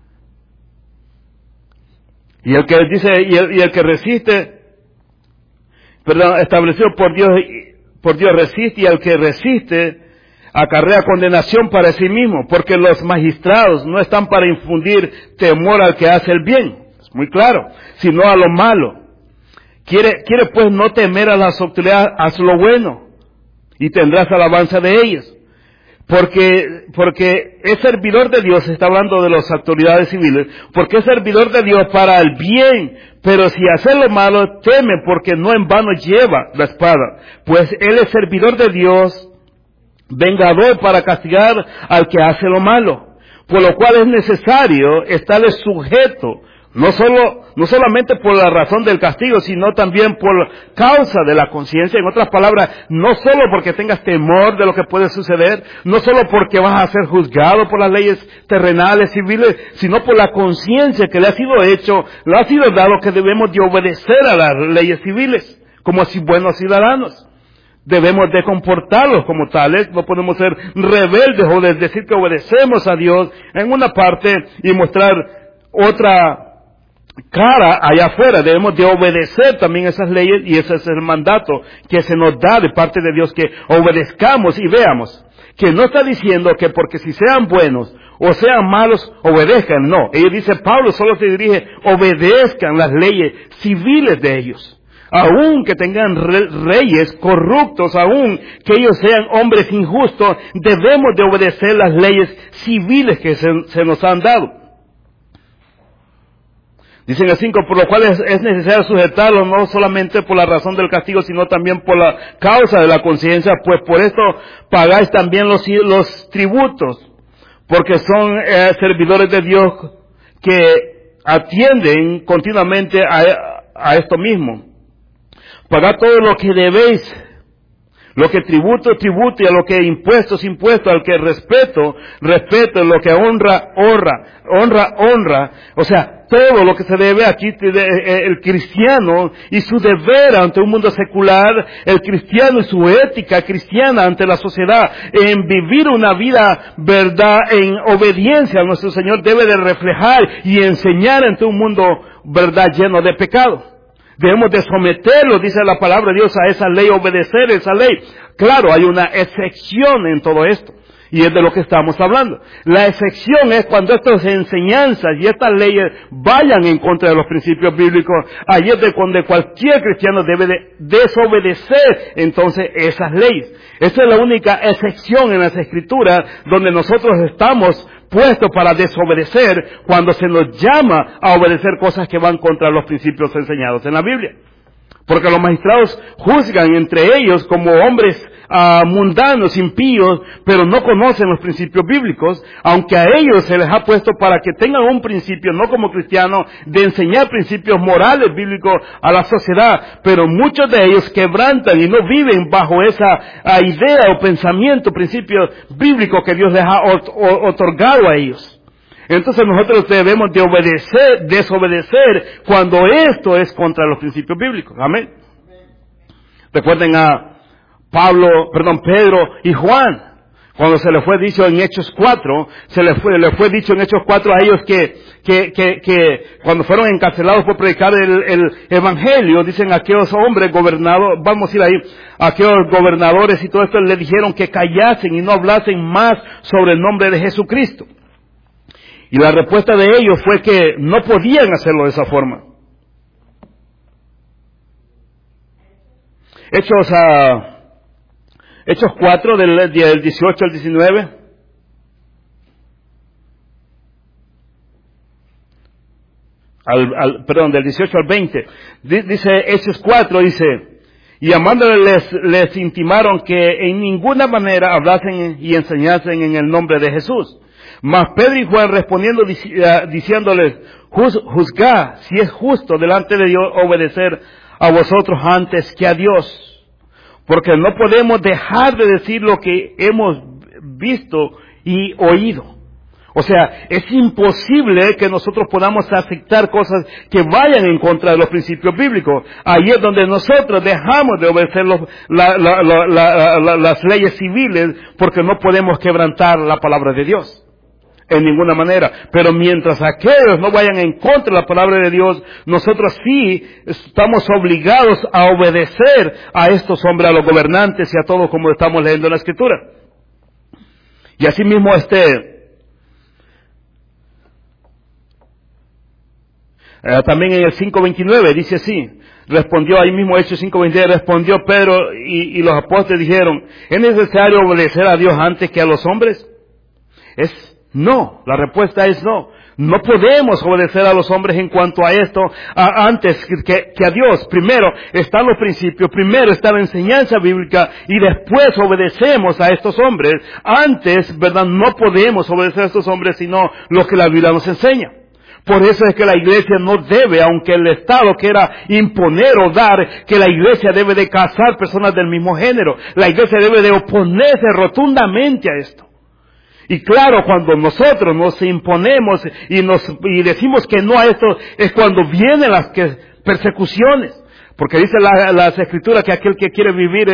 Y el que dice, y el que resiste, establecido por Dios resiste, y el que resiste acarrea condenación para sí mismo, porque los magistrados no están para infundir temor al que hace el bien, es muy claro, sino a lo malo. Quiere pues no temer a las autoridades, haz lo bueno, y tendrás alabanza de ellas. Porque es servidor de Dios, está hablando de las autoridades civiles, porque es servidor de Dios para el bien, pero si hace lo malo, teme, porque no en vano lleva la espada, pues él es servidor de Dios, vengador para castigar al que hace lo malo, por lo cual es necesario estarle sujeto, no solamente por la razón del castigo, sino también por causa de la conciencia. En otras palabras, no solo porque tengas temor de lo que puede suceder, no solo porque vas a ser juzgado por las leyes terrenales, civiles, sino por la conciencia que le ha sido hecho, le ha sido dado que debemos de obedecer a las leyes civiles, como así buenos ciudadanos. Debemos de comportarlos como tales, no podemos ser rebeldes o decir que obedecemos a Dios en una parte y mostrar otra cara allá afuera. Debemos de obedecer también esas leyes, y ese es el mandato que se nos da de parte de Dios, que obedezcamos. Y veamos que no está diciendo que porque si sean buenos o sean malos obedezcan, no. Ella dice, Pablo solo se dirige, obedezcan las leyes civiles de ellos. Aun que tengan reyes corruptos, aun que ellos sean hombres injustos, debemos de obedecer las leyes civiles que se nos han dado. Dicen el 5, por lo cual es necesario sujetarlo, no solamente por la razón del castigo, sino también por la causa de la conciencia, pues por esto pagáis también los tributos, porque son servidores de Dios que atienden continuamente a esto mismo. Pagad todo lo que debéis, lo que tributo, y a lo que impuesto, al que respeto, lo que honra. O sea, todo lo que se debe aquí, el cristiano y su deber ante un mundo secular, el cristiano y su ética cristiana ante la sociedad, en vivir una vida, verdad, en obediencia a nuestro Señor, debe de reflejar y enseñar ante un mundo, verdad, lleno de pecado. Debemos de someterlo, dice la palabra de Dios, a esa ley, obedecer esa ley. Claro, hay una excepción en todo esto, y es de lo que estamos hablando. La excepción es cuando estas enseñanzas y estas leyes vayan en contra de los principios bíblicos. Ahí es de cuando cualquier cristiano debe de desobedecer entonces esas leyes. Esa es la única excepción en las Escrituras donde nosotros estamos puestos para desobedecer, cuando se nos llama a obedecer cosas que van contra los principios enseñados en la Biblia. Porque los magistrados juzgan entre ellos como hombres mundanos, impíos, pero no conocen los principios bíblicos, aunque a ellos se les ha puesto para que tengan un principio, no como cristianos, de enseñar principios morales bíblicos a la sociedad, pero muchos de ellos quebrantan y no viven bajo esa idea o pensamiento, principio bíblico que Dios les ha otorgado a ellos. Entonces nosotros debemos de desobedecer cuando esto es contra los principios bíblicos. Amén. Recuerden a Pedro y Juan, cuando se les fue dicho en Hechos 4, le fue dicho en Hechos 4 a ellos que cuando fueron encarcelados por predicar el evangelio, dicen aquellos hombres gobernadores, vamos a ir ahí, aquellos gobernadores y todo esto, le dijeron que callasen y no hablasen más sobre el nombre de Jesucristo. Y la respuesta de ellos fue que no podían hacerlo de esa forma. Hechos 4, del 18 al 19. Del 18 al 20. Dice Hechos 4, dice, y llamaándoles les intimaron que en ninguna manera hablasen y enseñasen en el nombre de Jesús. Mas Pedro y Juan respondiendo diciéndoles, juzgad si es justo delante de Dios obedecer a vosotros antes que a Dios, porque no podemos dejar de decir lo que hemos visto y oído. O sea, es imposible que nosotros podamos aceptar cosas que vayan en contra de los principios bíblicos. Ahí es donde nosotros dejamos de obedecer las leyes civiles porque no podemos quebrantar la palabra de Dios. En ninguna manera. Pero mientras aquellos no vayan en contra de la palabra de Dios, nosotros sí estamos obligados a obedecer a estos hombres, a los gobernantes y a todos, como estamos leyendo en la Escritura. Y así mismo también en el 5:29 dice así, respondió ahí mismo Hechos 5:29, respondió Pedro y los apóstoles dijeron, ¿es necesario obedecer a Dios antes que a los hombres? No, la respuesta es no. No podemos obedecer a los hombres en cuanto a esto antes que a Dios. Primero están los principios, primero está la enseñanza bíblica y después obedecemos a estos hombres. Antes, ¿verdad? No podemos obedecer a estos hombres sino lo que la Biblia nos enseña. Por eso es que la iglesia no debe, aunque el Estado quiera imponer o dar, que la iglesia debe de casar personas del mismo género. La iglesia debe de oponerse rotundamente a esto. Y claro, cuando nosotros nos imponemos y decimos que no a esto, es cuando vienen las persecuciones. Porque dice las Escrituras que aquel que quiere vivir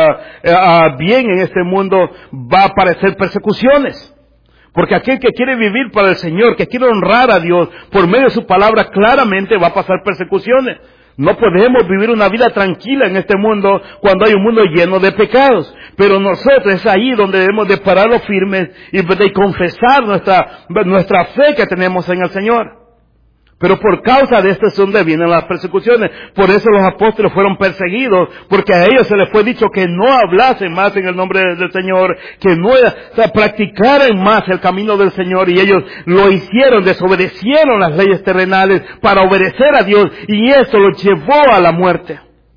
bien en este mundo va a padecer persecuciones. Porque aquel que quiere vivir para el Señor, que quiere honrar a Dios por medio de su palabra, claramente va a pasar persecuciones. No podemos vivir una vida tranquila en este mundo cuando hay un mundo lleno de pecados. Pero nosotros es ahí donde debemos de pararlo firmes y confesar nuestra fe que tenemos en el Señor. Pero por causa de esto es donde vienen las persecuciones. Por eso los apóstoles fueron perseguidos, porque a ellos se les fue dicho que no hablasen más en el nombre del Señor, que no practicaran más el camino del Señor, y ellos lo hicieron, desobedecieron las leyes terrenales para obedecer a Dios, y esto los llevó a la muerte.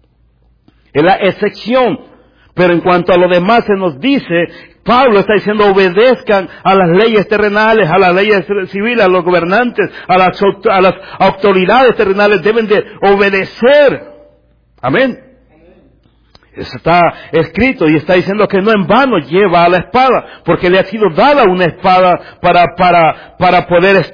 Es la excepción. Pero en cuanto a lo demás se nos dice, Pablo está diciendo obedezcan a las leyes terrenales, a las leyes civiles, a los gobernantes, a las autoridades terrenales, deben de obedecer. Amén. Eso está escrito y está diciendo que no en vano lleva a la espada, porque le ha sido dada una espada para poder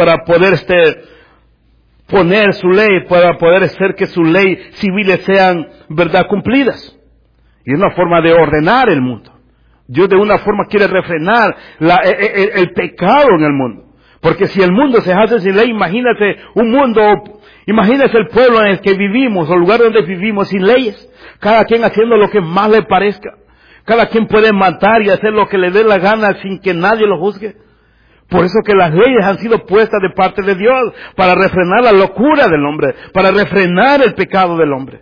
poner su ley, para poder hacer que sus leyes civiles sean, verdad, cumplidas. Y es una forma de ordenar el mundo. Dios de una forma quiere refrenar el pecado en el mundo. Porque si el mundo se hace sin ley, imagínate el pueblo en el que vivimos, o el lugar donde vivimos sin leyes. Cada quien haciendo lo que más le parezca. Cada quien puede matar y hacer lo que le dé la gana sin que nadie lo juzgue. Por eso que las leyes han sido puestas de parte de Dios para refrenar la locura del hombre, para refrenar el pecado del hombre.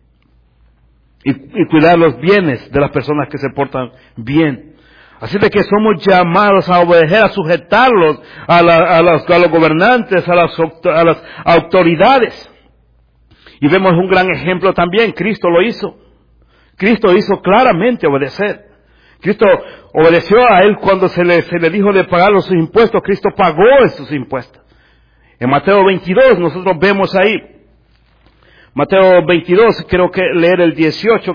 Y cuidar los bienes de las personas que se portan bien. Así de que somos llamados a obedecer, a sujetarlos a los gobernantes, a las autoridades. Y vemos un gran ejemplo también, Cristo lo hizo. Cristo hizo claramente obedecer. Cristo obedeció a Él cuando se le dijo de pagar los impuestos. Cristo pagó esos impuestos. En Mateo 22 nosotros vemos ahí, Mateo 22, creo que leer el 18,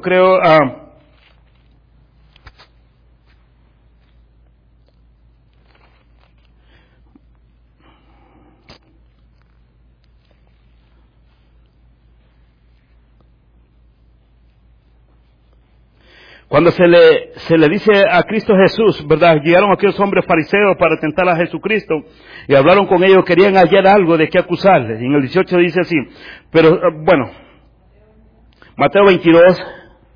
cuando se le dice a Cristo Jesús, ¿verdad? Llegaron aquellos hombres fariseos para tentar a Jesucristo y hablaron con ellos, querían hallar algo de qué acusarles. Y en el 18 dice así, pero bueno, Mateo 22,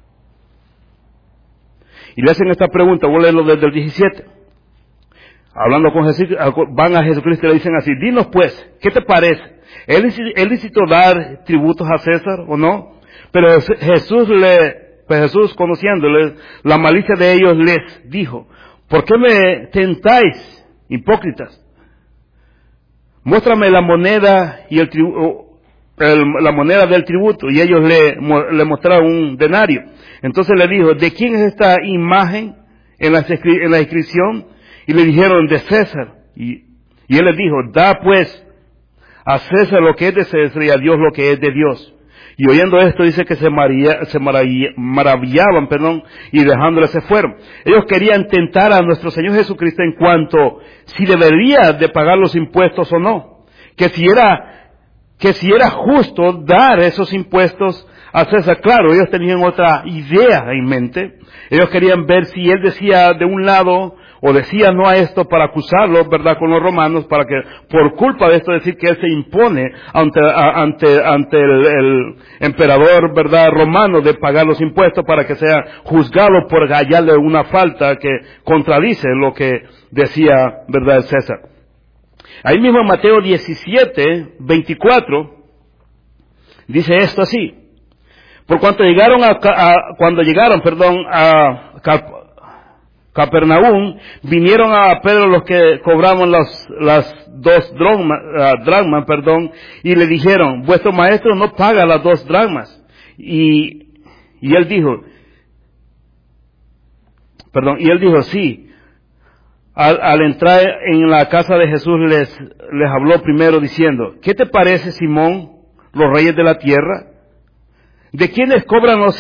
y le hacen esta pregunta, voy a leerlo desde el 17. Hablando con Jesús, van a Jesucristo y le dicen así, dinos pues, ¿qué te parece? ¿Es lícito dar tributos a César o no? Pero Jesús, conociéndoles la malicia de ellos, les dijo, ¿por qué me tentáis, hipócritas? Muéstrame la moneda y la moneda del tributo. Y ellos le mostraron un denario. Entonces le dijo, ¿de quién es esta imagen en la inscripción? Y le dijeron, de César. Y él les dijo, da pues a César lo que es de César y a Dios lo que es de Dios. Y oyendo esto dice que se maravillaban, y dejándole se fueron. Ellos querían tentar a nuestro Señor Jesucristo en cuanto si debería de pagar los impuestos o no. Que si era justo dar esos impuestos a César. Claro, ellos tenían otra idea en mente. Ellos querían ver si él decía de un lado o decía no a esto para acusarlo, ¿verdad?, con los romanos, para que por culpa de esto decir que él se impone ante el emperador, ¿verdad?, romano, de pagar los impuestos para que sea juzgado por hallarle una falta que contradice lo que decía, ¿verdad?, el César. Ahí mismo en Mateo 17:24 dice esto así: por cuanto llegaron a Capernaum, vinieron a Pedro los que cobraban las 2 dracmas, y le dijeron: vuestro maestro no paga las 2 dracmas. Y él dijo, sí. Al entrar en la casa de Jesús les habló primero diciendo: ¿qué te parece, Simón, los reyes de la tierra? ¿De quiénes cobran los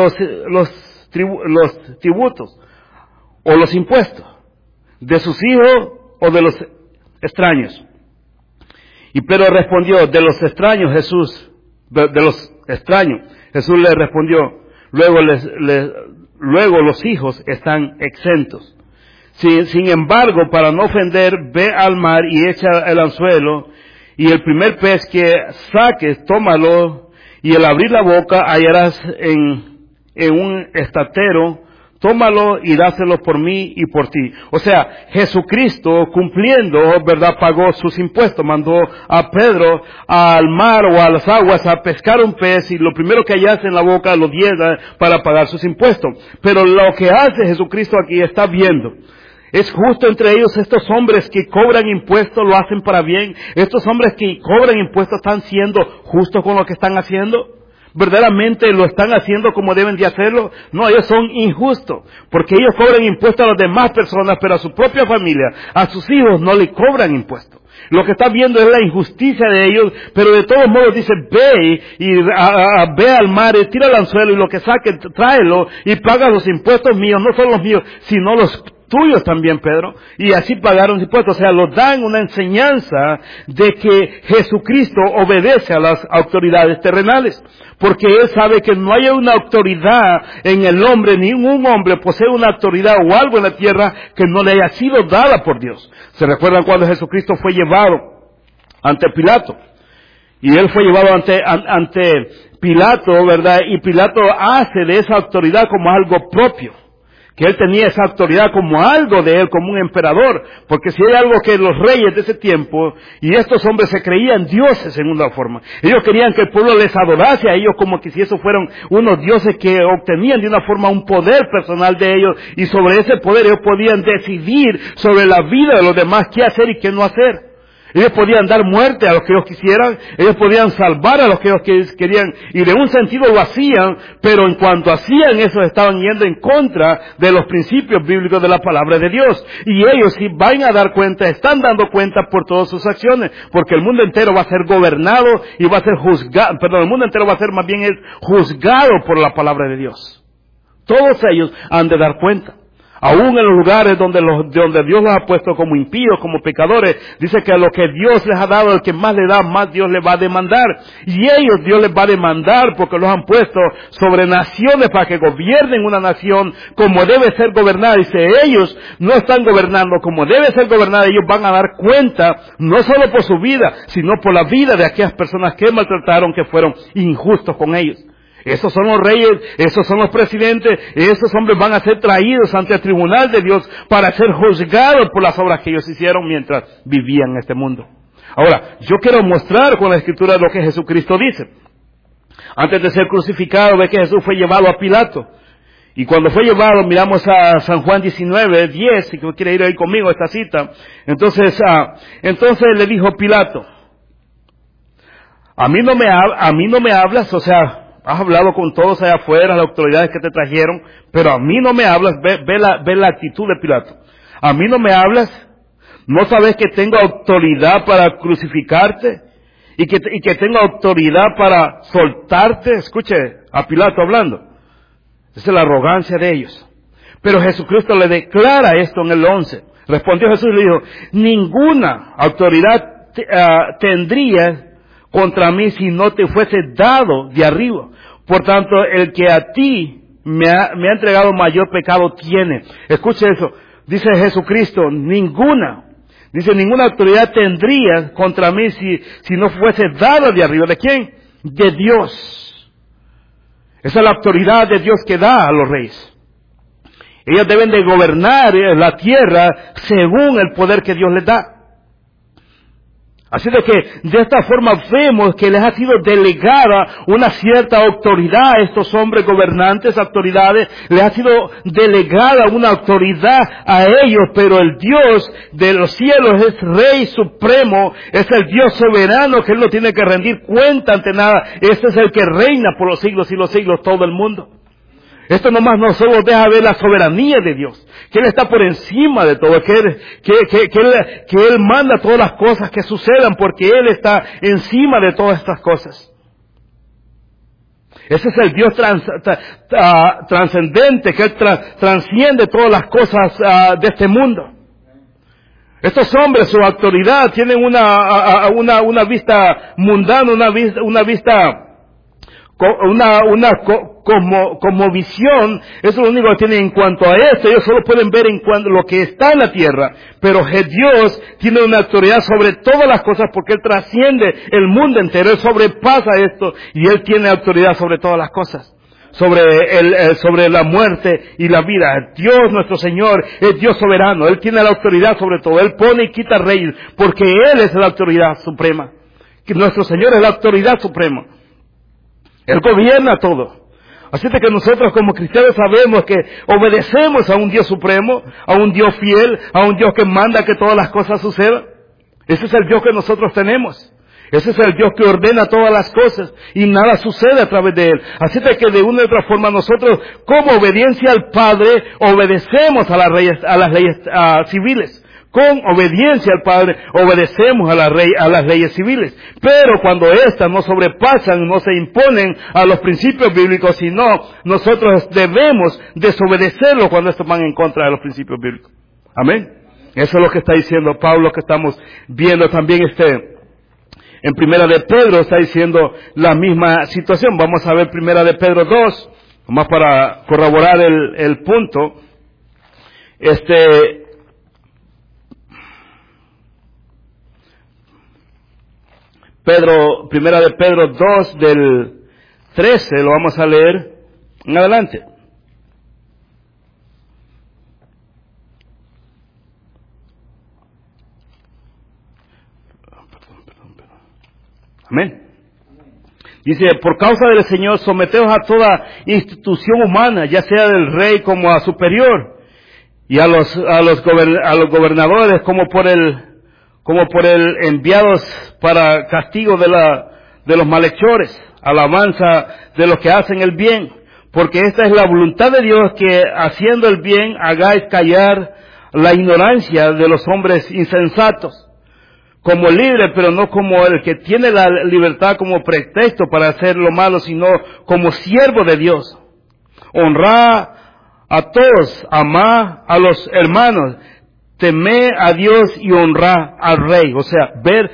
tributos o los impuestos? ¿De sus hijos o de los extraños? Y Pedro respondió: de los extraños, Jesús. De los extraños. Jesús le respondió: luego los hijos están exentos. Sin embargo, para no ofender, ve al mar y echa el anzuelo, y el primer pez que saques, tómalo, y al abrir la boca hallarás en un estatero, tómalo y dáselo por mí y por ti. O sea, Jesucristo, cumpliendo, ¿verdad?, pagó sus impuestos, mandó a Pedro al mar o a las aguas a pescar un pez, y lo primero que hallase en la boca lo diera para pagar sus impuestos. Pero lo que hace Jesucristo aquí está viendo: ¿es justo entre ellos estos hombres que cobran impuestos lo hacen para bien? ¿Estos hombres que cobran impuestos están siendo justos con lo que están haciendo? ¿Verdaderamente lo están haciendo como deben de hacerlo? No, ellos son injustos, porque ellos cobran impuestos a las demás personas, pero a su propia familia, a sus hijos no le cobran impuestos. Lo que está viendo es la injusticia de ellos, pero de todos modos dice: ve ve al mar, y tira el anzuelo, y lo que saque, tráelo, y paga los impuestos míos, no solo los míos, sino los tuyos también, Pedro. Y así pagaron impuestos. O sea, nos dan una enseñanza de que Jesucristo obedece a las autoridades terrenales, porque Él sabe que no hay una autoridad en el hombre, ningún hombre posee una autoridad o algo en la tierra que no le haya sido dada por Dios. ¿Se recuerdan cuando Jesucristo fue llevado ante Pilato? Y Él fue llevado ante Pilato, ¿verdad? Y Pilato hace de esa autoridad como algo propio, que él tenía esa autoridad como algo de él, como un emperador, porque si hay algo que los reyes de ese tiempo, y estos hombres se creían dioses en una forma, ellos querían que el pueblo les adorase a ellos como que si esos fueran unos dioses que obtenían de una forma un poder personal de ellos, y sobre ese poder ellos podían decidir sobre la vida de los demás, qué hacer y qué no hacer. Ellos podían dar muerte a los que ellos quisieran, ellos podían salvar a los que ellos querían, y de un sentido lo hacían, pero en cuanto hacían eso estaban yendo en contra de los principios bíblicos de la palabra de Dios. Y ellos, si van a dar cuenta, están dando cuenta por todas sus acciones, porque el mundo entero va a ser gobernado y va a ser juzgado, el mundo entero va a ser más bien juzgado por la palabra de Dios. Todos ellos han de dar cuenta. Aún en los lugares donde Dios los ha puesto como impíos, como pecadores, dice que a lo que Dios les ha dado, el que más le da, más Dios les va a demandar. Y ellos Dios les va a demandar porque los han puesto sobre naciones para que gobiernen una nación como debe ser gobernada. Dice, ellos no están gobernando como debe ser gobernada. Ellos van a dar cuenta, no solo por su vida, sino por la vida de aquellas personas que maltrataron, que fueron injustos con ellos. Esos son los reyes, esos son los presidentes, esos hombres van a ser traídos ante el tribunal de Dios para ser juzgados por las obras que ellos hicieron mientras vivían en este mundo. Ahora, yo quiero mostrar con la Escritura lo que Jesucristo dice. Antes de ser crucificado, ve que Jesús fue llevado a Pilato. Y cuando fue llevado, miramos a San Juan 19:10, si quiere ir ahí conmigo a esta cita. Entonces le dijo Pilato: a mí no me hablas, o sea, has hablado con todos allá afuera, las autoridades que te trajeron, pero a mí no me hablas. Ve la actitud de Pilato. A mí no me hablas. ¿No sabes que tengo autoridad para crucificarte y que tengo autoridad para soltarte. Escuche a Pilato hablando. Esa es la arrogancia de ellos. Pero Jesucristo le declara esto en el 11. Respondió Jesús y le dijo, ninguna autoridad tendrías contra mí si no te fuese dado de arriba. Por tanto, el que a ti me ha entregado mayor pecado tiene. Escuche eso. Dice Jesucristo, ninguna autoridad tendrías contra mí si no fuese dado de arriba. ¿De quién? De Dios. Esa es la autoridad de Dios que da a los reyes. Ellos deben de gobernar la tierra según el poder que Dios les da. Así de que de esta forma vemos que les ha sido delegada una cierta autoridad a estos hombres gobernantes, autoridades, les ha sido delegada una autoridad a ellos, pero el Dios de los cielos es Rey Supremo, es el Dios soberano que Él no tiene que rendir cuenta ante nada, este es el que reina por los siglos y los siglos todo el mundo. Esto nomás nos deja ver la soberanía de Dios, que Él está por encima de todo, que Él manda todas las cosas que sucedan, porque Él está encima de todas estas cosas. Ese es el Dios trascendente, que Él transciende todas las cosas de este mundo. Estos hombres, su autoridad, tienen una vista mundana, una vista como visión. Eso es lo único que tienen en cuanto a esto. Ellos solo pueden ver en cuanto a lo que está en la tierra, pero Dios tiene una autoridad sobre todas las cosas, porque Él trasciende el mundo entero, Él sobrepasa esto, y Él tiene autoridad sobre todas las cosas, sobre la muerte y la vida. Dios nuestro Señor es Dios soberano, Él tiene la autoridad sobre todo, Él pone y quita reyes, porque Él es la autoridad suprema, que nuestro Señor es la autoridad suprema. Él gobierna todo. Así de que nosotros como cristianos sabemos que obedecemos a un Dios supremo, a un Dios fiel, a un Dios que manda que todas las cosas sucedan. Ese es el Dios que nosotros tenemos. Ese es el Dios que ordena todas las cosas y nada sucede a través de Él. Así de que de una u otra forma nosotros, como obediencia al Padre, obedecemos a las leyes civiles. Con obediencia al Padre, obedecemos a las leyes civiles. Pero cuando éstas no sobrepasan, no se imponen a los principios bíblicos, sino nosotros debemos desobedecerlos cuando estos van en contra de los principios bíblicos. Amén. Eso es lo que está diciendo Pablo, que estamos viendo también en Primera de Pedro está diciendo la misma situación. Vamos a ver Primera de Pedro 2, más para corroborar el punto. Primera de Pedro 2 del 13, lo vamos a leer en adelante. Amén. Dice, por causa del Señor, someteos a toda institución humana, ya sea del rey como a superior, y a los gobernadores como por el enviados para castigo de los malhechores, alabanza de los que hacen el bien, porque esta es la voluntad de Dios, que haciendo el bien hagáis callar la ignorancia de los hombres insensatos, como libre, pero no como el que tiene la libertad como pretexto para hacer lo malo, sino como siervo de Dios. Honrad a todos, amad a los hermanos, temed a Dios y honrad al Rey. O sea,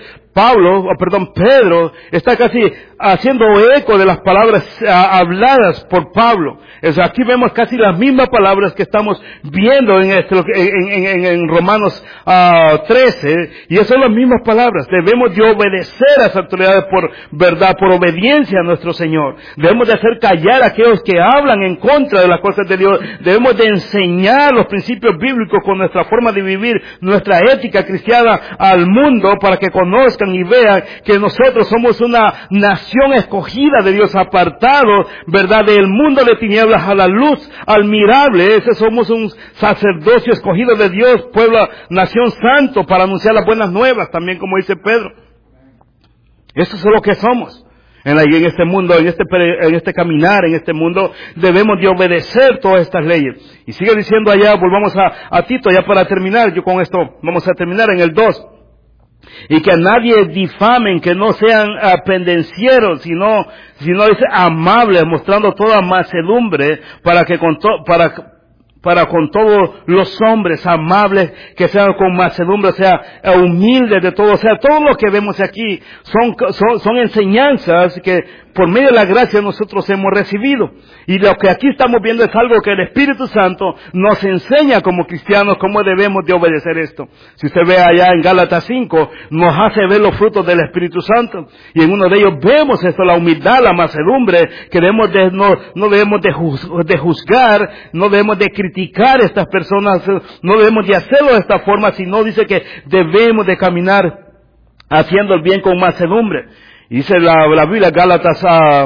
Pedro está casi haciendo eco de las palabras habladas por Pablo. Aquí vemos casi las mismas palabras que estamos viendo en Romanos 13, y esas son las mismas palabras. Debemos de obedecer a las autoridades por verdad, por obediencia a nuestro Señor. Debemos de hacer callar a aquellos que hablan en contra de las cosas de Dios. Debemos de enseñar los principios bíblicos con nuestra forma de vivir, nuestra ética cristiana al mundo, para que conozcan y vean que nosotros somos una nación escogida de Dios, apartados, verdad, del mundo de tinieblas a la luz admirable. Somos un sacerdocio escogido de Dios, pueblo, nación santo, para anunciar las buenas nuevas, también como dice Pedro. Eso es lo que somos. En este mundo, en este caminar, en este mundo, debemos de obedecer todas estas leyes. Y sigue diciendo allá, volvamos a Tito, ya para terminar, yo con esto vamos a terminar en el 2. Y que a nadie difamen, que no sean pendencieros, sino dice amables, mostrando toda mansedumbre, para con todos los hombres amables, que sean con mansedumbre, o sea, humildes de todo. O sea, todo lo que vemos aquí son enseñanzas que por medio de la gracia nosotros hemos recibido. Y lo que aquí estamos viendo es algo que el Espíritu Santo nos enseña como cristianos, cómo debemos de obedecer esto. Si usted ve allá en Gálatas 5, nos hace ver los frutos del Espíritu Santo. Y en uno de ellos vemos esto, la humildad, la mansedumbre, que no debemos de juzgar, no debemos de criticar a estas personas, no debemos de hacerlo de esta forma, sino dice que debemos de caminar haciendo el bien con mansedumbre. Y dice la Biblia, Gálatas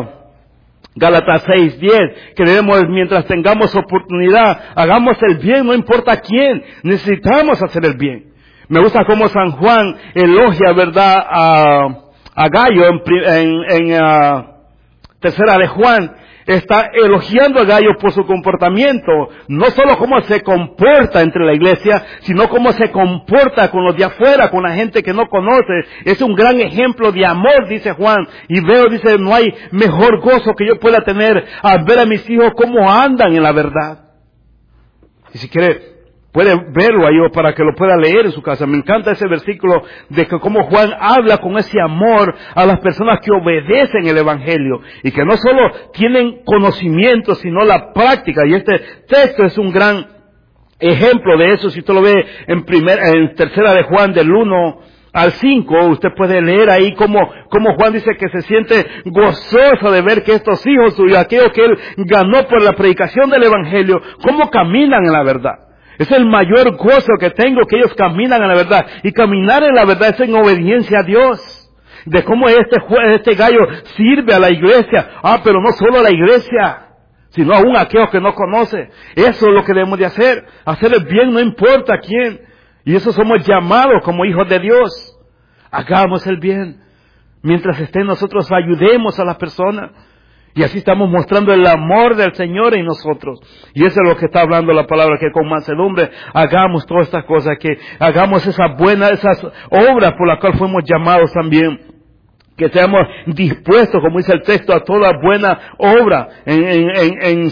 6:10, que debemos, mientras tengamos oportunidad, hagamos el bien, no importa a quién, necesitamos hacer el bien. Me gusta cómo San Juan elogia, ¿verdad?, a Gallo en tercera de Juan. Está elogiando a Gallo por su comportamiento, no solo cómo se comporta entre la iglesia, sino cómo se comporta con los de afuera, con la gente que no conoce. Es un gran ejemplo de amor, dice Juan. Y dice, no hay mejor gozo que yo pueda tener al ver a mis hijos cómo andan en la verdad. Y si quiere, puede verlo ahí para que lo pueda leer en su casa. Me encanta ese versículo de que cómo Juan habla con ese amor a las personas que obedecen el Evangelio y que no solo tienen conocimiento, sino la práctica. Y este texto es un gran ejemplo de eso. Si usted lo ve en tercera de Juan del 1 al 5, usted puede leer ahí cómo Juan dice que se siente gozoso de ver que estos hijos suyos, aquellos que él ganó por la predicación del Evangelio, cómo caminan en la verdad. Es el mayor gozo que tengo, que ellos caminan en la verdad. Y caminar en la verdad es en obediencia a Dios. De cómo este Gallo sirve a la iglesia. Pero no solo a la iglesia, sino aún a aquellos que no conoce. Eso es lo que debemos de hacer. Hacer el bien no importa a quién. Y eso somos llamados como hijos de Dios. Hagamos el bien. Mientras esté nosotros, ayudemos a las personas. Y así estamos mostrando el amor del Señor en nosotros. Y eso es lo que está hablando la palabra, que con mansedumbre hagamos todas estas cosas, que hagamos esas obras por las cuales fuimos llamados también. Que seamos dispuestos, como dice el texto, a toda buena obra. En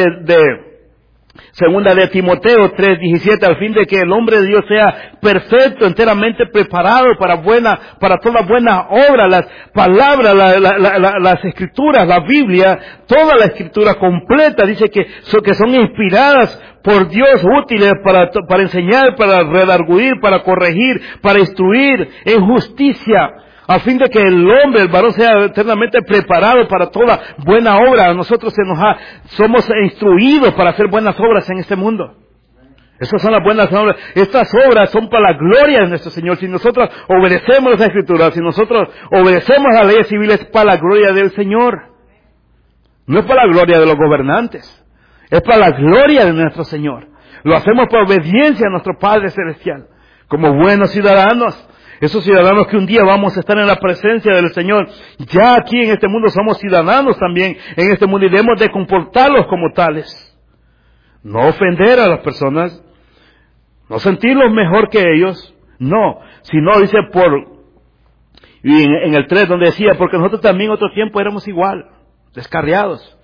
segunda de Timoteo 3:17, al fin de que el hombre de Dios sea perfecto, enteramente preparado para toda buena obra. Las palabras, las escrituras, la Biblia, toda la escritura completa dice que son inspiradas por Dios, útiles para enseñar, para redarguir, para corregir, para instruir en justicia, a fin de que el varón sea eternamente preparado para toda buena obra. Nosotros somos instruidos para hacer buenas obras en este mundo. Esas son las buenas obras. Estas obras son para la gloria de nuestro Señor. Si nosotros obedecemos las Escrituras, si nosotros obedecemos las leyes civiles, es para la gloria del Señor. No es para la gloria de los gobernantes. Es para la gloria de nuestro Señor. Lo hacemos por obediencia a nuestro Padre Celestial. Como buenos ciudadanos. Esos ciudadanos que un día vamos a estar en la presencia del Señor. Ya aquí en este mundo somos ciudadanos también en este mundo y debemos de comportarlos como tales. No ofender a las personas, no sentirlos mejor que ellos, no, sino dice y en el 3 donde decía, porque nosotros también en otro tiempo éramos igual, descarriados.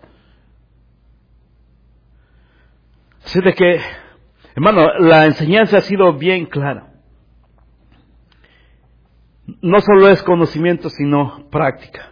Así de que, hermano, la enseñanza ha sido bien clara. No solo es conocimiento, sino práctica.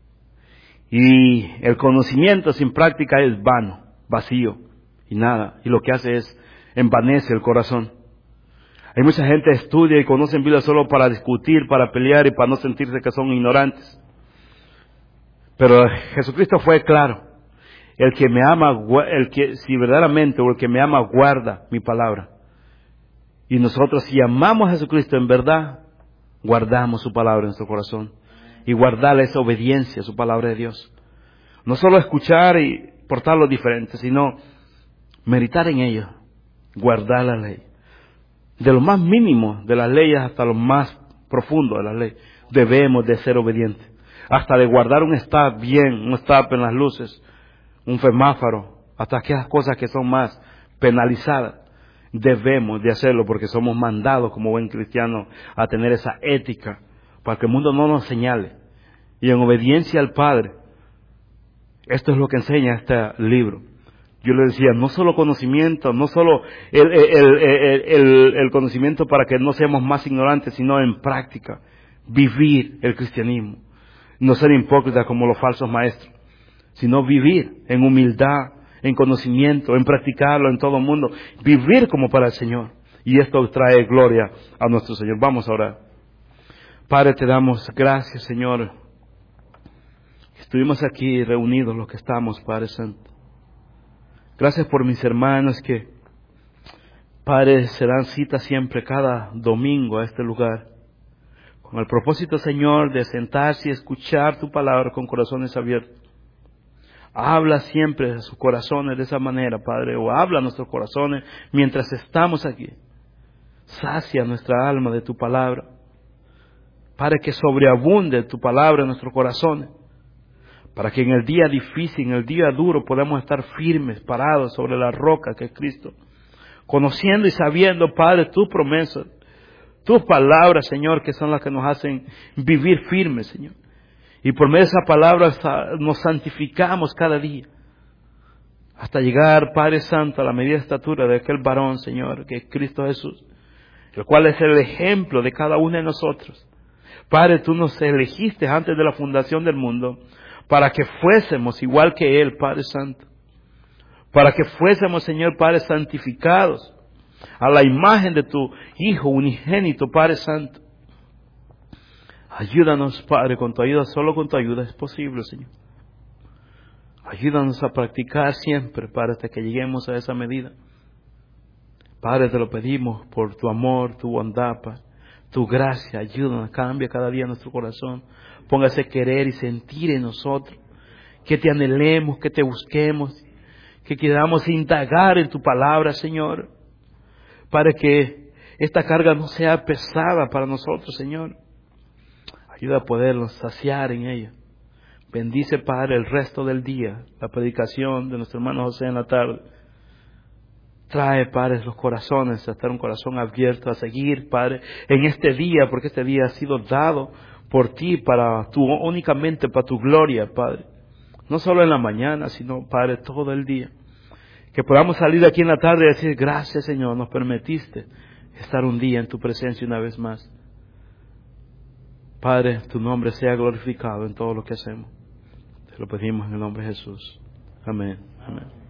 Y el conocimiento sin práctica es vano, vacío y nada. Y lo que hace es envanece el corazón. Hay mucha gente que estudia y conoce en Biblia solo para discutir, para pelear y para no sentirse que son ignorantes. Pero Jesucristo fue claro. El que me ama, si verdaderamente, o el que me ama, guarda mi palabra. Y nosotros, si amamos a Jesucristo en verdad, guardamos su palabra en nuestro corazón. Y guardarle esa obediencia a su palabra de Dios. No solo escuchar y portarlo diferente, sino meditar en ello. Guardar la ley. De lo más mínimo de las leyes hasta lo más profundo de las leyes. Debemos de ser obedientes. Hasta de guardar un stop en las luces. Un semáforo. Hasta aquellas cosas que son más penalizadas. Debemos de hacerlo porque somos mandados como buen cristiano a tener esa ética para que el mundo no nos señale. Y en obediencia al Padre, esto es lo que enseña este libro. Yo le decía, no solo conocimiento, no solo el conocimiento para que no seamos más ignorantes, sino en práctica, vivir el cristianismo. No ser hipócritas como los falsos maestros, sino vivir en humildad, en conocimiento, en practicarlo en todo el mundo, vivir como para el Señor. Y esto trae gloria a nuestro Señor. Vamos a orar. Padre, te damos gracias, Señor. Estuvimos aquí reunidos los que estamos, Padre Santo. Gracias por mis hermanos que, Padre, se dan cita siempre cada domingo a este lugar. Con el propósito, Señor, de sentarse y escuchar tu palabra con corazones abiertos. Habla siempre a sus corazones de esa manera, Padre, o habla a nuestros corazones mientras estamos aquí. Sacia nuestra alma de tu palabra. Padre, que sobreabunde tu palabra en nuestros corazones. Para que en el día difícil, en el día duro, podamos estar firmes, parados sobre la roca que es Cristo. Conociendo y sabiendo, Padre, tus promesas, tus palabras, Señor, que son las que nos hacen vivir firmes, Señor. Y por medio de esas palabras nos santificamos cada día. Hasta llegar, Padre Santo, a la medida de estatura de aquel varón, Señor, que es Cristo Jesús. El cual es el ejemplo de cada uno de nosotros. Padre, tú nos elegiste antes de la fundación del mundo para que fuésemos igual que Él, Padre Santo. Para que fuésemos, Señor, Padre, santificados a la imagen de tu Hijo unigénito, Padre Santo. Ayúdanos, Padre, con tu ayuda, solo con tu ayuda es posible, Señor. Ayúdanos a practicar siempre, Padre, hasta que lleguemos a esa medida. Padre, te lo pedimos por tu amor, tu bondad, Padre, tu gracia. Ayúdanos, cambia cada día nuestro corazón. Póngase querer y sentir en nosotros. Que te anhelemos, que te busquemos, que queramos indagar en tu palabra, Señor. Para que esta carga no sea pesada para nosotros, Señor. Ayuda a podernos saciar en ella. Bendice, Padre, el resto del día, la predicación de nuestro hermano José en la tarde. Trae, Padre, los corazones a estar un corazón abierto a seguir, Padre, en este día, porque este día ha sido dado por ti únicamente para tu gloria, Padre. No solo en la mañana, sino, Padre, todo el día. Que podamos salir de aquí en la tarde y decir, gracias, Señor, nos permitiste estar un día en tu presencia una vez más. Padre, tu nombre sea glorificado en todo lo que hacemos. Te lo pedimos en el nombre de Jesús. Amén. Amén.